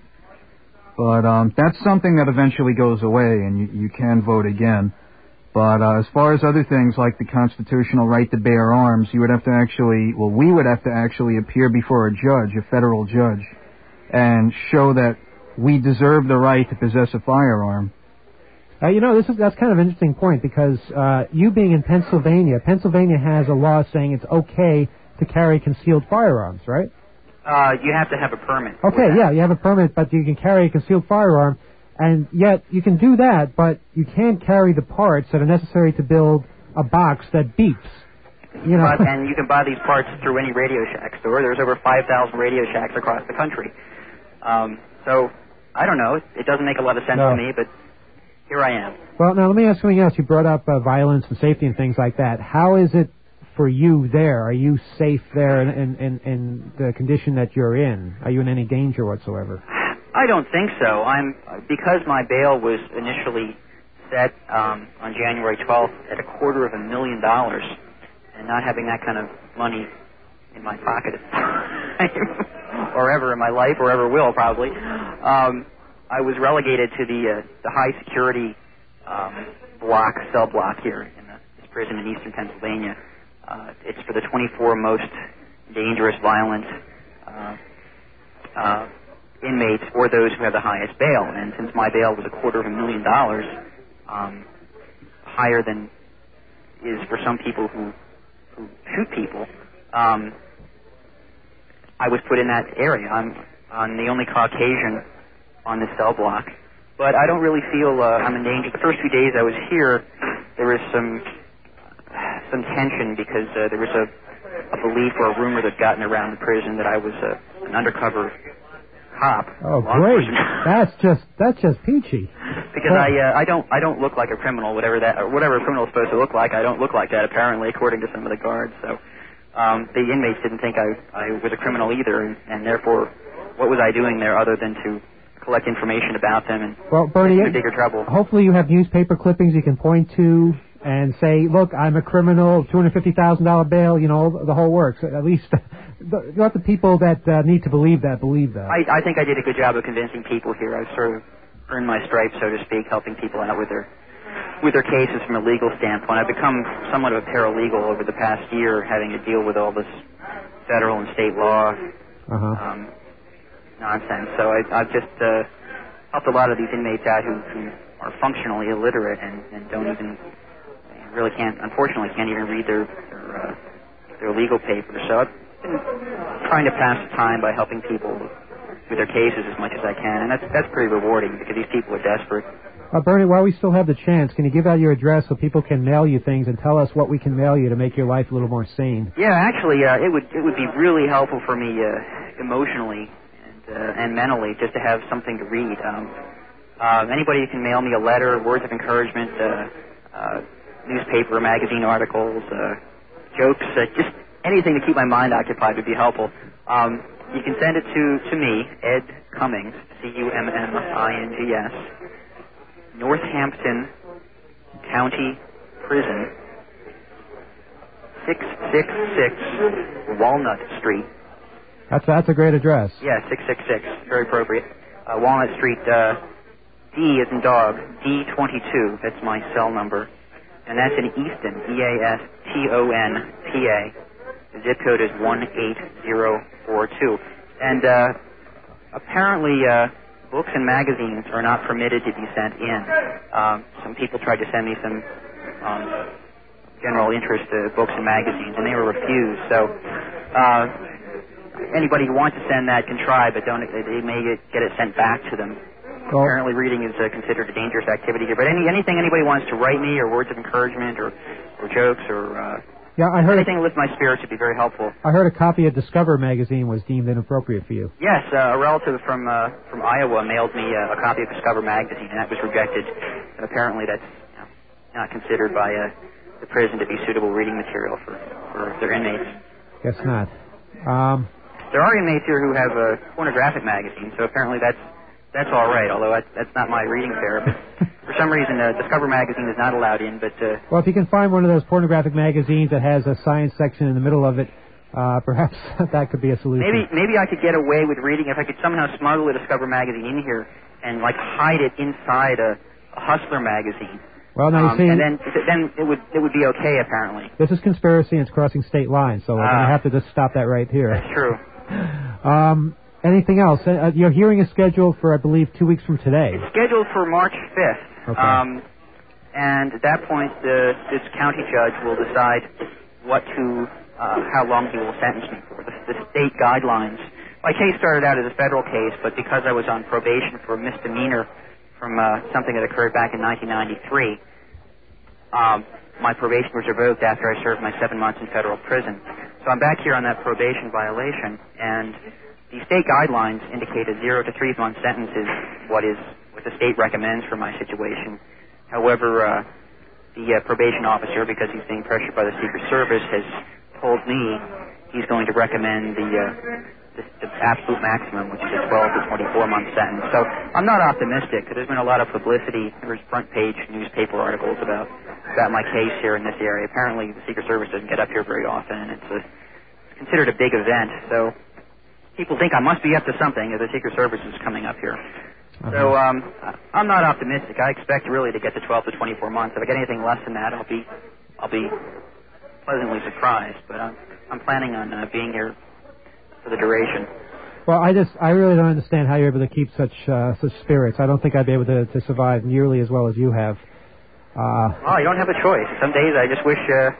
But um, that's something that eventually goes away, and you, you can vote again. But uh, as far as other things like the constitutional right to bear arms, you would have to actually, well, we would have to actually appear before a judge, a federal judge, and show that we deserve the right to possess a firearm. Uh, you know, this is that's kind of an interesting point because uh, you being in Pennsylvania, Pennsylvania has a law saying it's okay to carry concealed firearms, right? uh, you have to have a permit. Okay, yeah, you have a permit, but you can carry a concealed firearm, and yet you can do that, but you can't carry the parts that are necessary to build a box that beeps. You know, But, and you can buy these parts through any Radio Shack store. There's over five thousand Radio Shacks across the country. Um, so I don't know. It, it doesn't make a lot of sense No. to me, but here I am. Well, now let me ask something else. You brought up uh, violence and safety and things like that. How is it for you there? Are you safe there in, in, in, in the condition that you're in? Are you in any danger whatsoever? I don't think so. I'm because my bail was initially set um, on January twelfth at a quarter of a million dollars, and not having that kind of money in my pocket or ever in my life or ever will probably. Um, I was relegated to the uh, the high security um, block, cell block here in the, this prison in eastern Pennsylvania. Uh, it's for the twenty-four most dangerous, violent uh, uh, inmates or those who have the highest bail. And since my bail was a quarter of a million dollars, um, higher than is for some people who, who shoot people, um, I was put in that area. I'm, I'm the only Caucasian on this cell block, but I don't really feel uh, I'm in danger. The first few days I was here, there was some some tension because uh, there was a, a belief or a rumor that gotten around the prison that I was uh, an undercover cop. Oh, law great! enforcement. That's just that's just peachy. Because I uh, I don't I don't look like a criminal, whatever that or whatever a criminal is supposed to look like. I don't look like that apparently, according to some of the guards. So um, the inmates didn't think I I was a criminal either, and, and therefore, what was I doing there other than to collect information about them and Well, Bernie, get into bigger trouble? hopefully you have newspaper clippings you can point to and say, look, I'm a criminal, two hundred fifty thousand dollars bail, you know, the whole works. At least let the people that uh, need to believe that believe that. I, I think I did a good job of convincing people here. I've sort of earned my stripes, so to speak, helping people out with their with their cases from a legal standpoint. I've become somewhat of a paralegal over the past year, having to deal with all this federal and state law Uh-huh. um, nonsense. So I, I've just uh, helped a lot of these inmates out who, who are functionally illiterate and, and don't even really can't, unfortunately, can't even read their their, uh, their legal papers. So I've been trying to pass the time by helping people with their cases as much as I can, and that's that's pretty rewarding because these people are desperate. Uh, Bernie, while we still have the chance, can you give out your address so people can mail you things and tell us what we can mail you to make your life a little more sane? Yeah, actually, uh, it would it would be really helpful for me uh, emotionally and uh, and mentally just to have something to read. Um, uh, anybody who can mail me a letter, words of encouragement, uh, uh, newspaper, magazine articles, uh, jokes, uh, just anything to keep my mind occupied would be helpful. Um, you can send it to, to me, Ed Cummings, C U M M I N G S, Northampton County Prison, six six six Walnut Street. That's that's a great address. Yeah, six six six, very appropriate. Uh, Walnut Street, uh, D as in dog, D twenty-two, that's my cell number. And that's in Easton, E A S T O N P A. The zip code is one eight zero four two. And uh, apparently uh, books and magazines are not permitted to be sent in. Um, some people tried to send me some um, general interest uh, books and magazines, and they were refused. So uh, anybody who wants to send that can try, but don't. They may get it sent back to them. Well, apparently reading is uh, considered a dangerous activity here. But any anything anybody wants to write me, or words of encouragement, or, or jokes, or uh, yeah, I heard anything to lift my spirits would be very helpful. I heard a copy of Discover magazine was deemed inappropriate for you. Yes, uh, a relative from uh, from Iowa mailed me uh, a copy of Discover magazine, and that was rejected. And apparently that's you know, not considered by uh, the prison to be suitable reading material for, for their inmates. Guess not. Um, there are inmates here who have a pornographic magazine, so apparently that's That's all right, although that's, that's not my reading fare. But for some reason, uh, Discover magazine is not allowed in. But uh, well, if you can find one of those pornographic magazines that has a science section in the middle of it, uh, perhaps that could be a solution. Maybe maybe I could get away with reading if I could somehow smuggle a Discover magazine in here and like hide it inside a, a Hustler magazine. Well, now you um, see, and then then it would it would be okay apparently. This is conspiracy and it's crossing state lines, so we're uh, going to have to just stop that right here. That's true. um. Anything else? Uh, your hearing is scheduled for, I believe, two weeks from today. It's scheduled for March fifth. Okay. Um, and at that point, the, this county judge will decide what to, uh, how long he will sentence me for. The, the state guidelines. My case started out as a federal case, but because I was on probation for a misdemeanor from uh, something that occurred back in nineteen ninety-three, um, my probation was revoked after I served my seven months in federal prison. So I'm back here on that probation violation, and the state guidelines indicate a zero to three month sentence is what is what the state recommends for my situation. However, uh, the uh, probation officer, because he's being pressured by the Secret Service, has told me he's going to recommend the, uh, the, the absolute maximum, which is a twelve to twenty-four month sentence. So I'm not optimistic, because there's been a lot of publicity. There's front page newspaper articles about about my case here in this area. Apparently, the Secret Service doesn't get up here very often, and it's, a, it's considered a big event. So people think I must be up to something as the Secret Service is coming up here. Uh-huh. So um, I'm not optimistic. I expect really to get to twelve to twenty-four months. If I get anything less than that, I'll be I'll be pleasantly surprised. But I'm, I'm planning on uh, being here for the duration. Well, I just I really don't understand how you're able to keep such uh, such spirits. I don't think I'd be able to, to survive nearly as well as you have. Uh, well, you don't have a choice. Some days I just wish uh,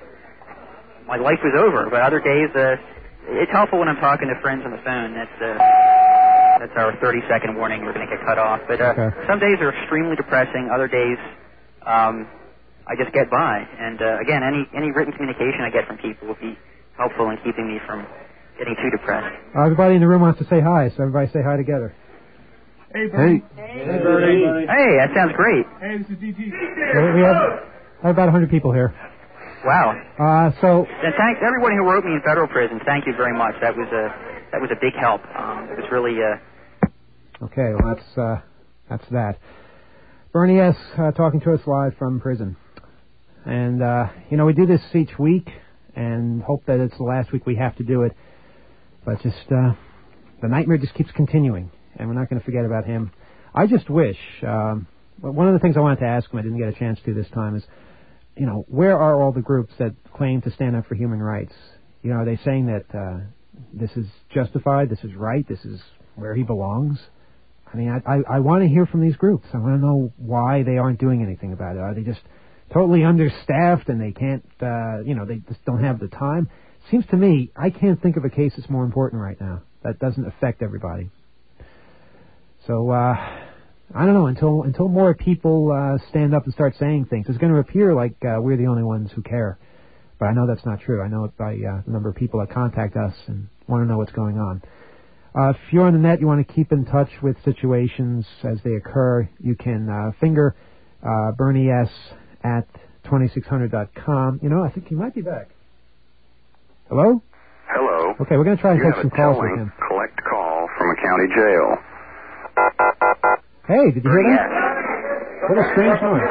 my life was over, but other days. Uh, It's helpful when I'm talking to friends on the phone. That's uh, that's our thirty second warning. We're going to get cut off. But uh, okay. Some days are extremely depressing. Other days, um, I just get by. And uh, again, any any written communication I get from people will be helpful in keeping me from getting too depressed. Uh, everybody in the room wants to say hi, so everybody say hi together. Hey, Bernie. Hey, hey Bernie. Hey, that sounds great. Hey, this is D T. We have, have about one hundred people here. Wow. Uh, so. And thank everyone who wrote me in federal prison. Thank you very much. That was a that was a big help. Um, it was really. Uh... Okay, well that's uh, that's that. Bernie S. Uh, talking to us live from prison, and uh, you know we do this each week, and hope that it's the last week we have to do it. But just uh, the nightmare just keeps continuing, and we're not going to forget about him. I just wish. Um, one of the things I wanted to ask him, I didn't get a chance to this time, is. You know, where are all the groups that claim to stand up for human rights? You know, are they saying that uh, this is justified, this is right, this is where he belongs? I mean, I, I, I want to hear from these groups. I want to know why they aren't doing anything about it. Are they just totally understaffed and they can't, uh, you know, they just don't have the time? Seems to me, I can't think of a case that's more important right now that doesn't affect everybody. So, uh... I don't know, until until more people uh, stand up and start saying things, it's going to appear like uh, we're the only ones who care. But I know that's not true. I know it by uh, the number of people that contact us and want to know what's going on. Uh, if you're on the net, you want to keep in touch with situations as they occur, you can uh, finger uh, Bernie S. at twenty-six hundred dot com. You know, I think he might be back. Hello? Hello. Okay, we're going to try and you take some calls with him. Collect call from a county jail. Hey, did you hear that? What a strange noise.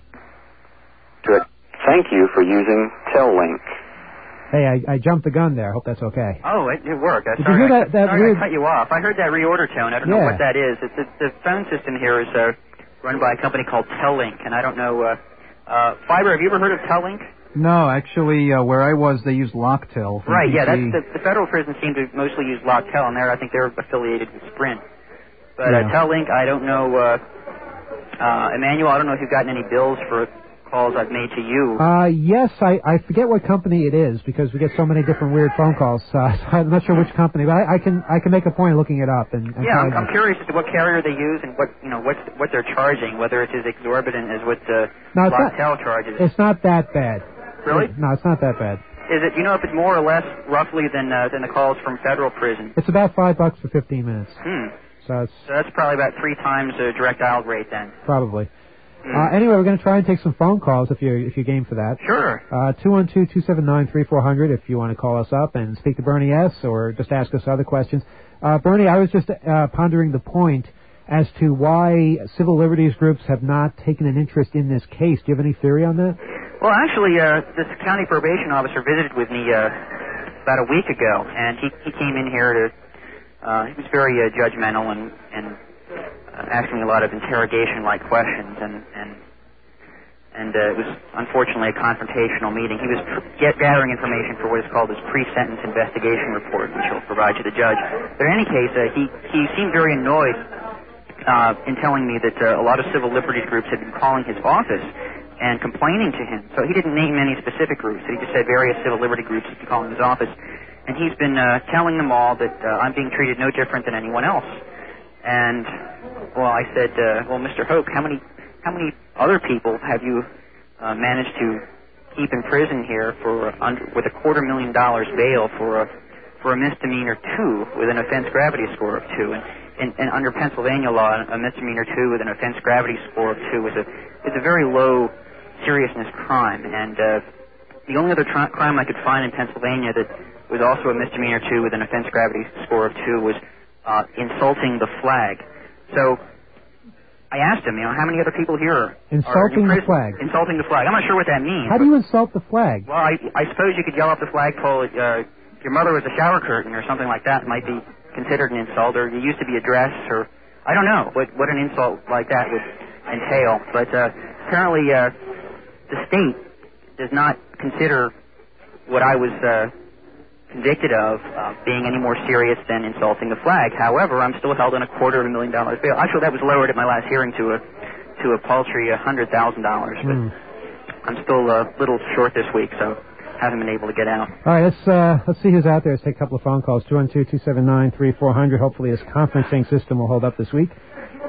Good. Thank you for using Tellink. Hey, I, I jumped the gun there. I hope that's okay. Oh, it, it worked. I Did you hear that, that sorry weird... I cut you off. I heard that reorder tone. I don't yeah. know what that is. It's, it's, the phone system here is uh, run by a company called Tellink, and I don't know... Uh, uh, Fiber, have you ever heard of Tellink? No, actually, uh, where I was, they used Locktel. from Right, P C. yeah, that's the, the federal prisons seem to mostly use Locktel, and there I think they're affiliated with Sprint. But Yeah. uh, Tellink, I don't know. Uh, uh, Emmanuel, I don't know if you've gotten any bills for calls I've made to you. Uh, yes, I, I forget what company it is because we get so many different weird phone calls. Uh, so I'm not sure which company, but I, I can I can make a point of looking it up. And, and Yeah, I'm, tell you. I'm curious as to what carrier they use and what you know what's, what they're charging, whether it's as exorbitant as what uh, No, it's not- Locktel charges. It's not that bad. Really? No, it's not that bad. Is it? You know if it's more or less roughly than uh, than the calls from federal prison? It's about five bucks for fifteen minutes. Hmm. So it's So that's probably about three times the direct dial rate then. probably. Uh, anyway, we're going to try and take some phone calls if you're if you're game for that. Sure. Uh, two one two, two seven nine, three four zero zero if you want to call us up and speak to Bernie S. or just ask us other questions. Uh, Bernie, I was just uh, pondering the point as to why civil liberties groups have not taken an interest in this case. Do you have any theory on that? Well, actually, uh, this county probation officer visited with me uh, about a week ago, and he he came in here to. Uh, he was very uh, judgmental and and uh, asking me a lot of interrogation-like questions, and and and uh, it was unfortunately a confrontational meeting. He was pr- get, gathering information for what is called his pre-sentence investigation report, which he'll provide to the judge. But in any case, uh, he he seemed very annoyed uh, in telling me that uh, a lot of civil liberties groups had been calling his office and complaining to him. So he didn't name any specific groups. He just said various civil liberty groups had been calling his office. And he's been uh, telling them all that uh, I'm being treated no different than anyone else. And, well, I said, uh, well, Mister Hoke, how many how many other people have you uh, managed to keep in prison here for under, with a quarter million dollars bail for a for a misdemeanor two with an offense gravity score of two? And, and, and under Pennsylvania law, a misdemeanor two with an offense gravity score of two is a is a very low seriousness crime. And uh, the only other tri- crime I could find in Pennsylvania that was also a misdemeanor two with an offense gravity score of two was uh, insulting the flag. So I asked him, you know, how many other people here Insulting are in the prison? flag. Insulting the flag. I'm not sure what that means. How do you insult the flag? Well, I, I suppose you could yell up the flagpole, uh, your mother was a shower curtain or something like that might be considered an insult, or you used to be a dress, or I don't know what, what an insult like that would entail. But uh, apparently uh, the state does not consider what I was uh, convicted of uh, being any more serious than insulting the flag. However, I'm still held on a quarter of a million dollars bail. Actually, that was lowered at my last hearing to a to a paltry a hundred thousand dollars. But Mm. I'm still a little short this week, so haven't been able to get out. All right, let's uh, let's see who's out there. Let's take a couple of phone calls. two one two, two seven nine, three four zero zero. Hopefully this conferencing system will hold up this week.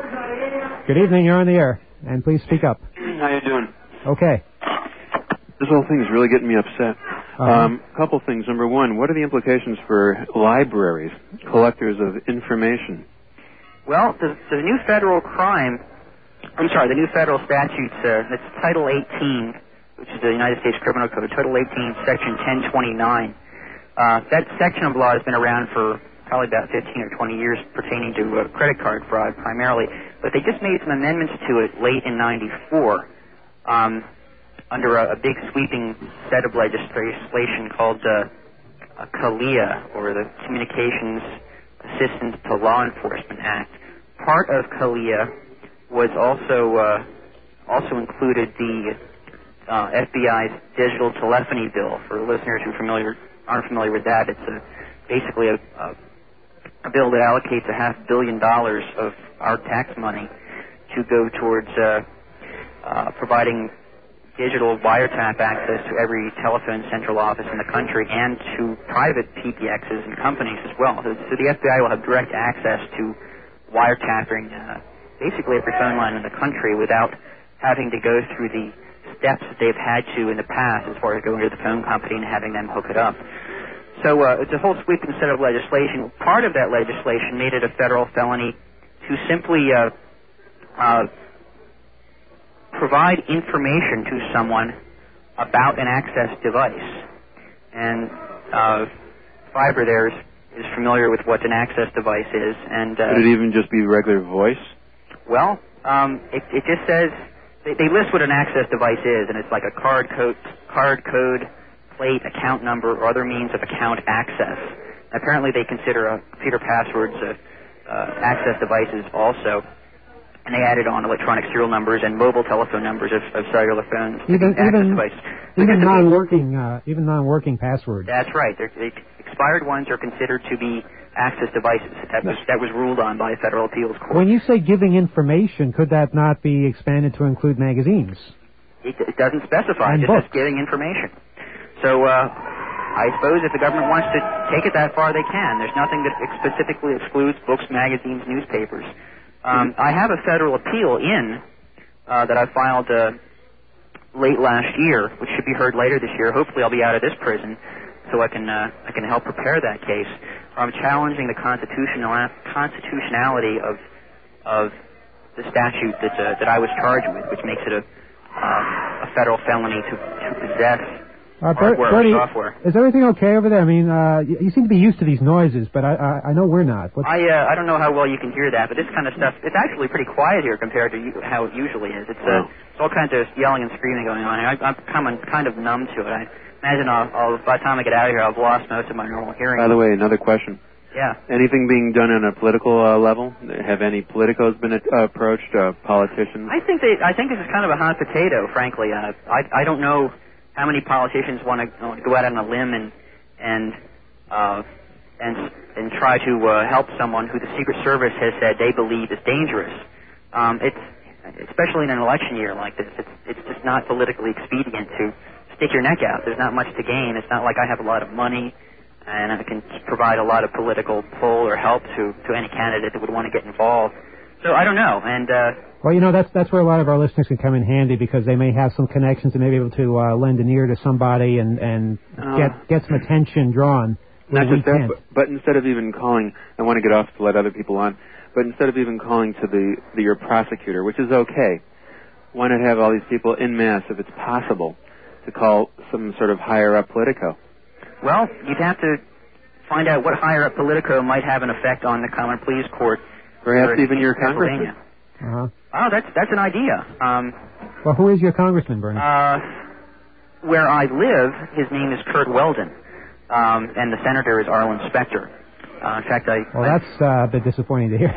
Good evening. You're on the air, and please speak up. How you doing? Okay. This whole thing is really getting me upset. Uh-huh. Um, couple things. Number one, what are the implications for libraries, collectors of information? Well, the, the new federal crime, I'm sorry, the new federal statutes, uh, that's Title eighteen, which is the United States Criminal Code, Title eighteen, Section ten twenty-nine. Uh, that section of law has been around for probably about fifteen or twenty years pertaining to uh, credit card fraud primarily, but they just made some amendments to it late in ninety-four. Um, under a, a big sweeping set of legislation called uh, CALEA, or the Communications Assistance to Law Enforcement Act. Part of CALEA was also uh, also included the uh, F B I's digital telephony bill. For listeners who familiar aren't familiar with that, it's a, basically a, a, a bill that allocates a half billion dollars of our tax money to go towards uh, uh, providing digital wiretap access to every telephone central office in the country and to private P B Xs and companies as well. So, so the F B I will have direct access to wiretapping uh, basically every phone line in the country without having to go through the steps that they've had to in the past as far as going to the phone company and having them hook it up. So uh, it's a whole sweeping set of legislation. Part of that legislation made it a federal felony to simply uh, uh, provide information to someone about an access device. And uh, Fiber there is, is familiar with what an access device is. And uh, Could it even just be regular voice? Well, um, it, it just says, they, they list what an access device is, and it's like a card code, card code, plate, account number, or other means of account access. Apparently they consider uh, computer passwords uh, uh, access devices also. and they added on electronic serial numbers and mobile telephone numbers of, of cellular phones. Even even devices. even non-working uh, even non-working passwords. That's right. They're, they, expired ones are considered to be access devices. That was that was ruled on by a federal appeals court. When you say giving information, could that not be expanded to include magazines? It, it doesn't specify. And it just books. says giving information. So uh, I suppose if the government wants to take it that far, they can. There's nothing that ex- specifically excludes books, magazines, newspapers. Um, I have a federal appeal in uh, that I filed uh, late last year, which should be heard later this year. Hopefully, I'll be out of this prison, so I can uh, I can help prepare that case. I'm challenging the constitutional constitutionality of of the statute that uh, that I was charged with, which makes it a uh, a federal felony to, to possess Uh, Ber- hardware Bertie, or software. is everything okay over there? I mean, uh, you, you seem to be used to these noises, but I I, I know we're not. What's... I uh, I don't know how well you can hear that, but this kind of stuff, it's actually pretty quiet here compared to you, how it usually is. It's, uh, it's all kinds of yelling and screaming going on here. I, I'm kind of, kind of numb to it. I imagine I'll, I'll, by the time I get out of here, I've lost most of my normal hearing. By the way, another question. Yeah. Anything being done on a political uh, level? Have any politicos been uh, approached? Uh, politicians? I think they. I think this is kind of a hot potato, frankly. Uh, I I don't know how many politicians want to uh, go out on a limb and and uh, and and try to uh, help someone who the Secret Service has said they believe is dangerous. Um, it's especially in an election year like this. It's it's just not politically expedient to stick your neck out. There's not much to gain. It's not like I have a lot of money and I can provide a lot of political pull or help to, to any candidate that would want to get involved. So I don't know. And uh, well, you know, that's that's where a lot of our listeners can come in handy because they may have some connections and may be able to uh, lend an ear to somebody and and uh, get get some attention drawn. Not just that, can't. but, but instead of even calling, I want to get off to let other people on. But instead of even calling to the, the your prosecutor, which is okay, why not have all these people en masse, if it's possible, to call some sort of higher up politico? Well, you'd have to find out what higher-up politico might have an effect on the Common Pleas Court. Perhaps even your congressman. Uh-huh. Oh, that's that's an idea. Um, well, who is your congressman, Bernie? Uh, where I live, his name is Kurt Weldon, um, and the senator is Arlen Specter. Uh, in fact, I... Well, I, that's uh, a bit disappointing to hear.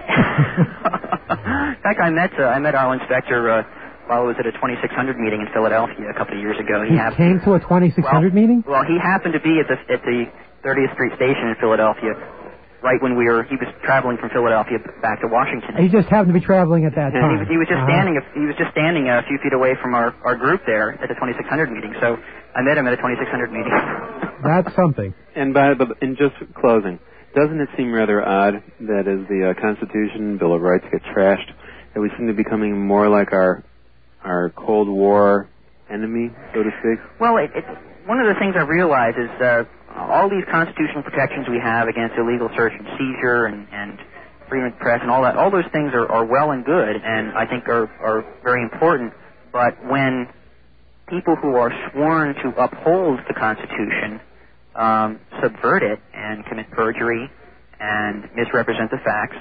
in fact, I met uh, I met Arlen Specter uh, while I was at a twenty-six hundred meeting in Philadelphia a couple of years ago. He, he happened, came to a twenty-six hundred well, meeting? Well, he happened to be at the at the thirtieth Street Station in Philadelphia right when we were, he was traveling from Philadelphia back to Washington. He just happened to be traveling at that and time. He was, he was just uh-huh. standing, he was just standing a few feet away from our, our group there at the twenty-six hundred meeting. So I met him at a twenty-six hundred meeting. That's something. And by the, in just closing, doesn't it seem rather odd that as the uh, Constitution, Bill of Rights get trashed, that we seem to be becoming more like our our Cold War enemy, so to speak? Well, it, it, one of the things I realize is uh, all these constitutional protections we have against illegal search and seizure and, and freedom of press and all that, all those things are, are well and good and I think are, are very important. But when people who are sworn to uphold the Constitution um, subvert it and commit perjury and misrepresent the facts,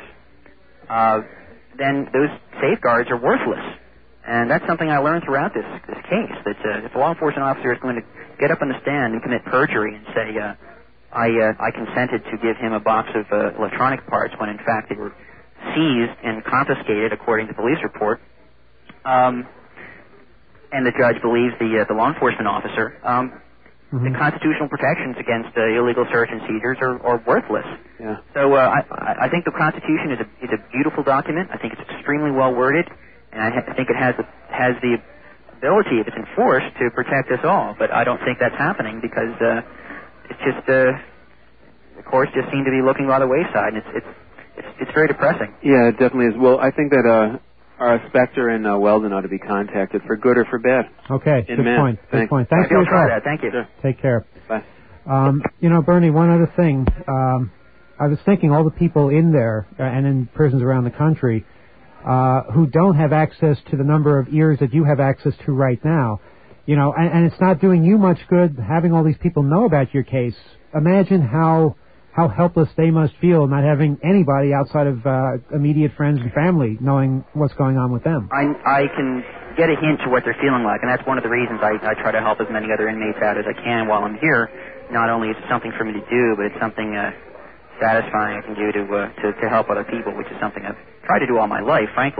uh, then those safeguards are worthless. And that's something I learned throughout this this case, that uh, if a law enforcement officer is going to get up on the stand and commit perjury and say, uh, I uh, I consented to give him a box of uh, electronic parts when in fact they were seized and confiscated according to police report, um, and the judge believes the uh, the law enforcement officer, um, mm-hmm. the constitutional protections against uh, illegal search and seizures are, are worthless. Yeah. So uh, I, I think the Constitution is a is a beautiful document. I think it's extremely well worded. And I, ha- I think it has the, has the ability, if it's enforced, to protect us all. But I don't think that's happening because uh, it's just uh, the courts just seem to be looking by the wayside, and it's it's it's, it's very depressing. Yeah, it definitely is. Well, I think that uh, our Specter and uh, Weldon ought to be contacted for good or for bad. Okay, In good man. point. Good Thanks. point. Thanks for I'll your try call. that. Thank you. Sure. Take care. Bye. Um, you know, Bernie, one other thing. Um, I was thinking all the people in there uh, and in prisons around the country Uh, who don't have access to the number of ears that you have access to right now. You know, and, and it's not doing you much good having all these people know about your case. Imagine how how helpless they must feel not having anybody outside of uh, immediate friends and family knowing what's going on with them. I, I can get a hint to what they're feeling like, and that's one of the reasons I, I try to help as many other inmates out as I can while I'm here. Not only is it something for me to do, but it's something uh, satisfying I can do to, uh, to to help other people, which is something I've tried to do all my life, frankly.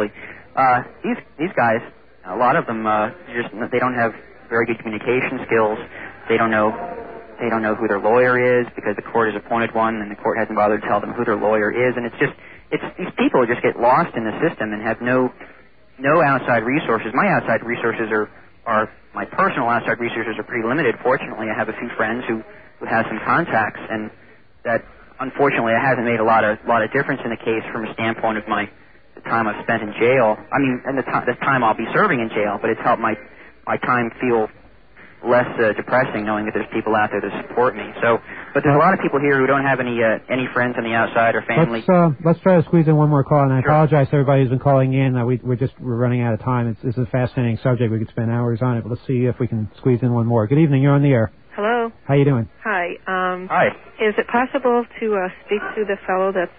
uh, these these guys, a lot of them, uh, just they don't have very good communication skills. They don't know they don't know who their lawyer is because the court has appointed one, and the court hasn't bothered to tell them who their lawyer is. And it's just it's these people just get lost in the system and have no no outside resources. My outside resources are are my personal outside resources are pretty limited. Fortunately, I have a few friends who who have some contacts, and that unfortunately it hasn't made a lot of lot of difference in the case from a standpoint of my the time I've spent in jail. I mean, and the, t- the time I'll be serving in jail, but it's helped my my time feel less uh, depressing knowing that there's people out there to support me. So, but there's a lot of people here who don't have any uh, any friends on the outside or family. Let's uh, let's try to squeeze in one more call, and I Sure. apologize to everybody who's been calling in. Uh, we we're just we're running out of time. It's it's a fascinating subject. We could spend hours on it, but let's see if we can squeeze in one more. Good evening. You're on the air. Hello. How you doing? Hi. Um, Hi. Is it possible to uh, speak to the fellow that's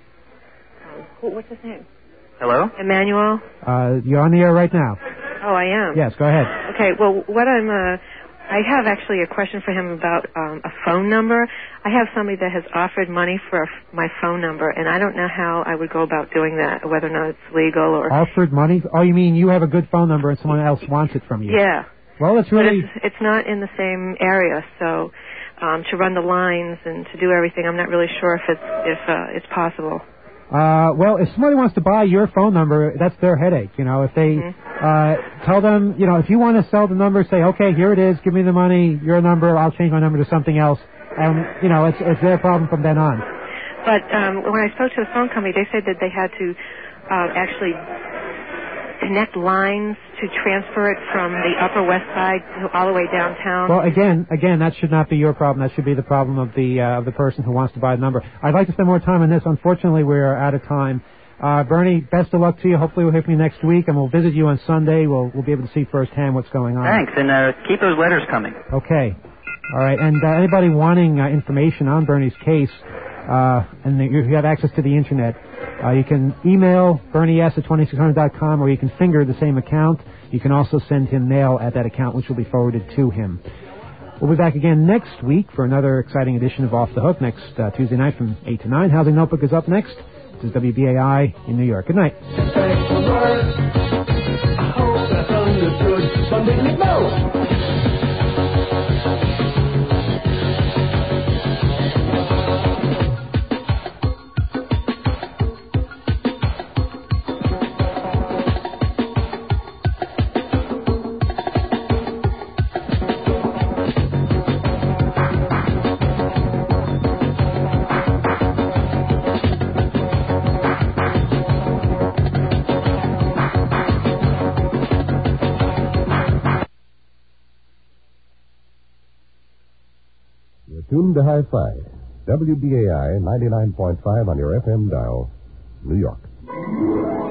um, who, what's his name? Hello? Emmanuel. Uh, you're on the air right now. Oh, I am. Yes. Go ahead. Okay. Well, what I'm uh, I have actually a question for him about um, a phone number. I have somebody that has offered money for a f- my phone number, and I don't know how I would go about doing that, whether or not it's legal or. Offered money? Oh, you mean you have a good phone number and someone else wants it from you? Yeah. Well, it's But really. it's, it's not in the same area, so um, to run the lines and to do everything, I'm not really sure if it's if uh, it's possible. Uh, well, if somebody wants to buy your phone number, that's their headache. You know, if they Mm-hmm. uh, tell them, you know, if you want to sell the number, say, okay, here it is, give me the money, your number, I'll change my number to something else, and you know, it's it's their problem from then on. But um, when I spoke to the phone company, they said that they had to uh, actually connect lines to transfer it from the Upper West Side to all the way downtown. Well, again, again, that should not be your problem. That should be the problem of the uh, of the person who wants to buy the number. I'd like to spend more time on this. Unfortunately, we're out of time. Uh, Bernie, best of luck to you. Hopefully, we'll hear from you next week, and we'll visit you on Sunday. We'll we'll be able to see firsthand what's going on. Thanks, and uh, keep those letters coming. Okay. All right. And uh, anybody wanting uh, information on Bernie's case, uh, and you have access to the internet, uh, you can email Bernie S at twenty-six hundred dot com, or you can finger the same account. You can also send him mail at that account, which will be forwarded to him. We'll be back again next week for another exciting edition of Off the Hook next uh, Tuesday night from eight to nine. Housing Notebook is up next. This is W B A I in New York. Good night. I hope that's understood. Something to know. Tuned to Hi-Fi, W B A I ninety-nine point five on your F M dial, New York.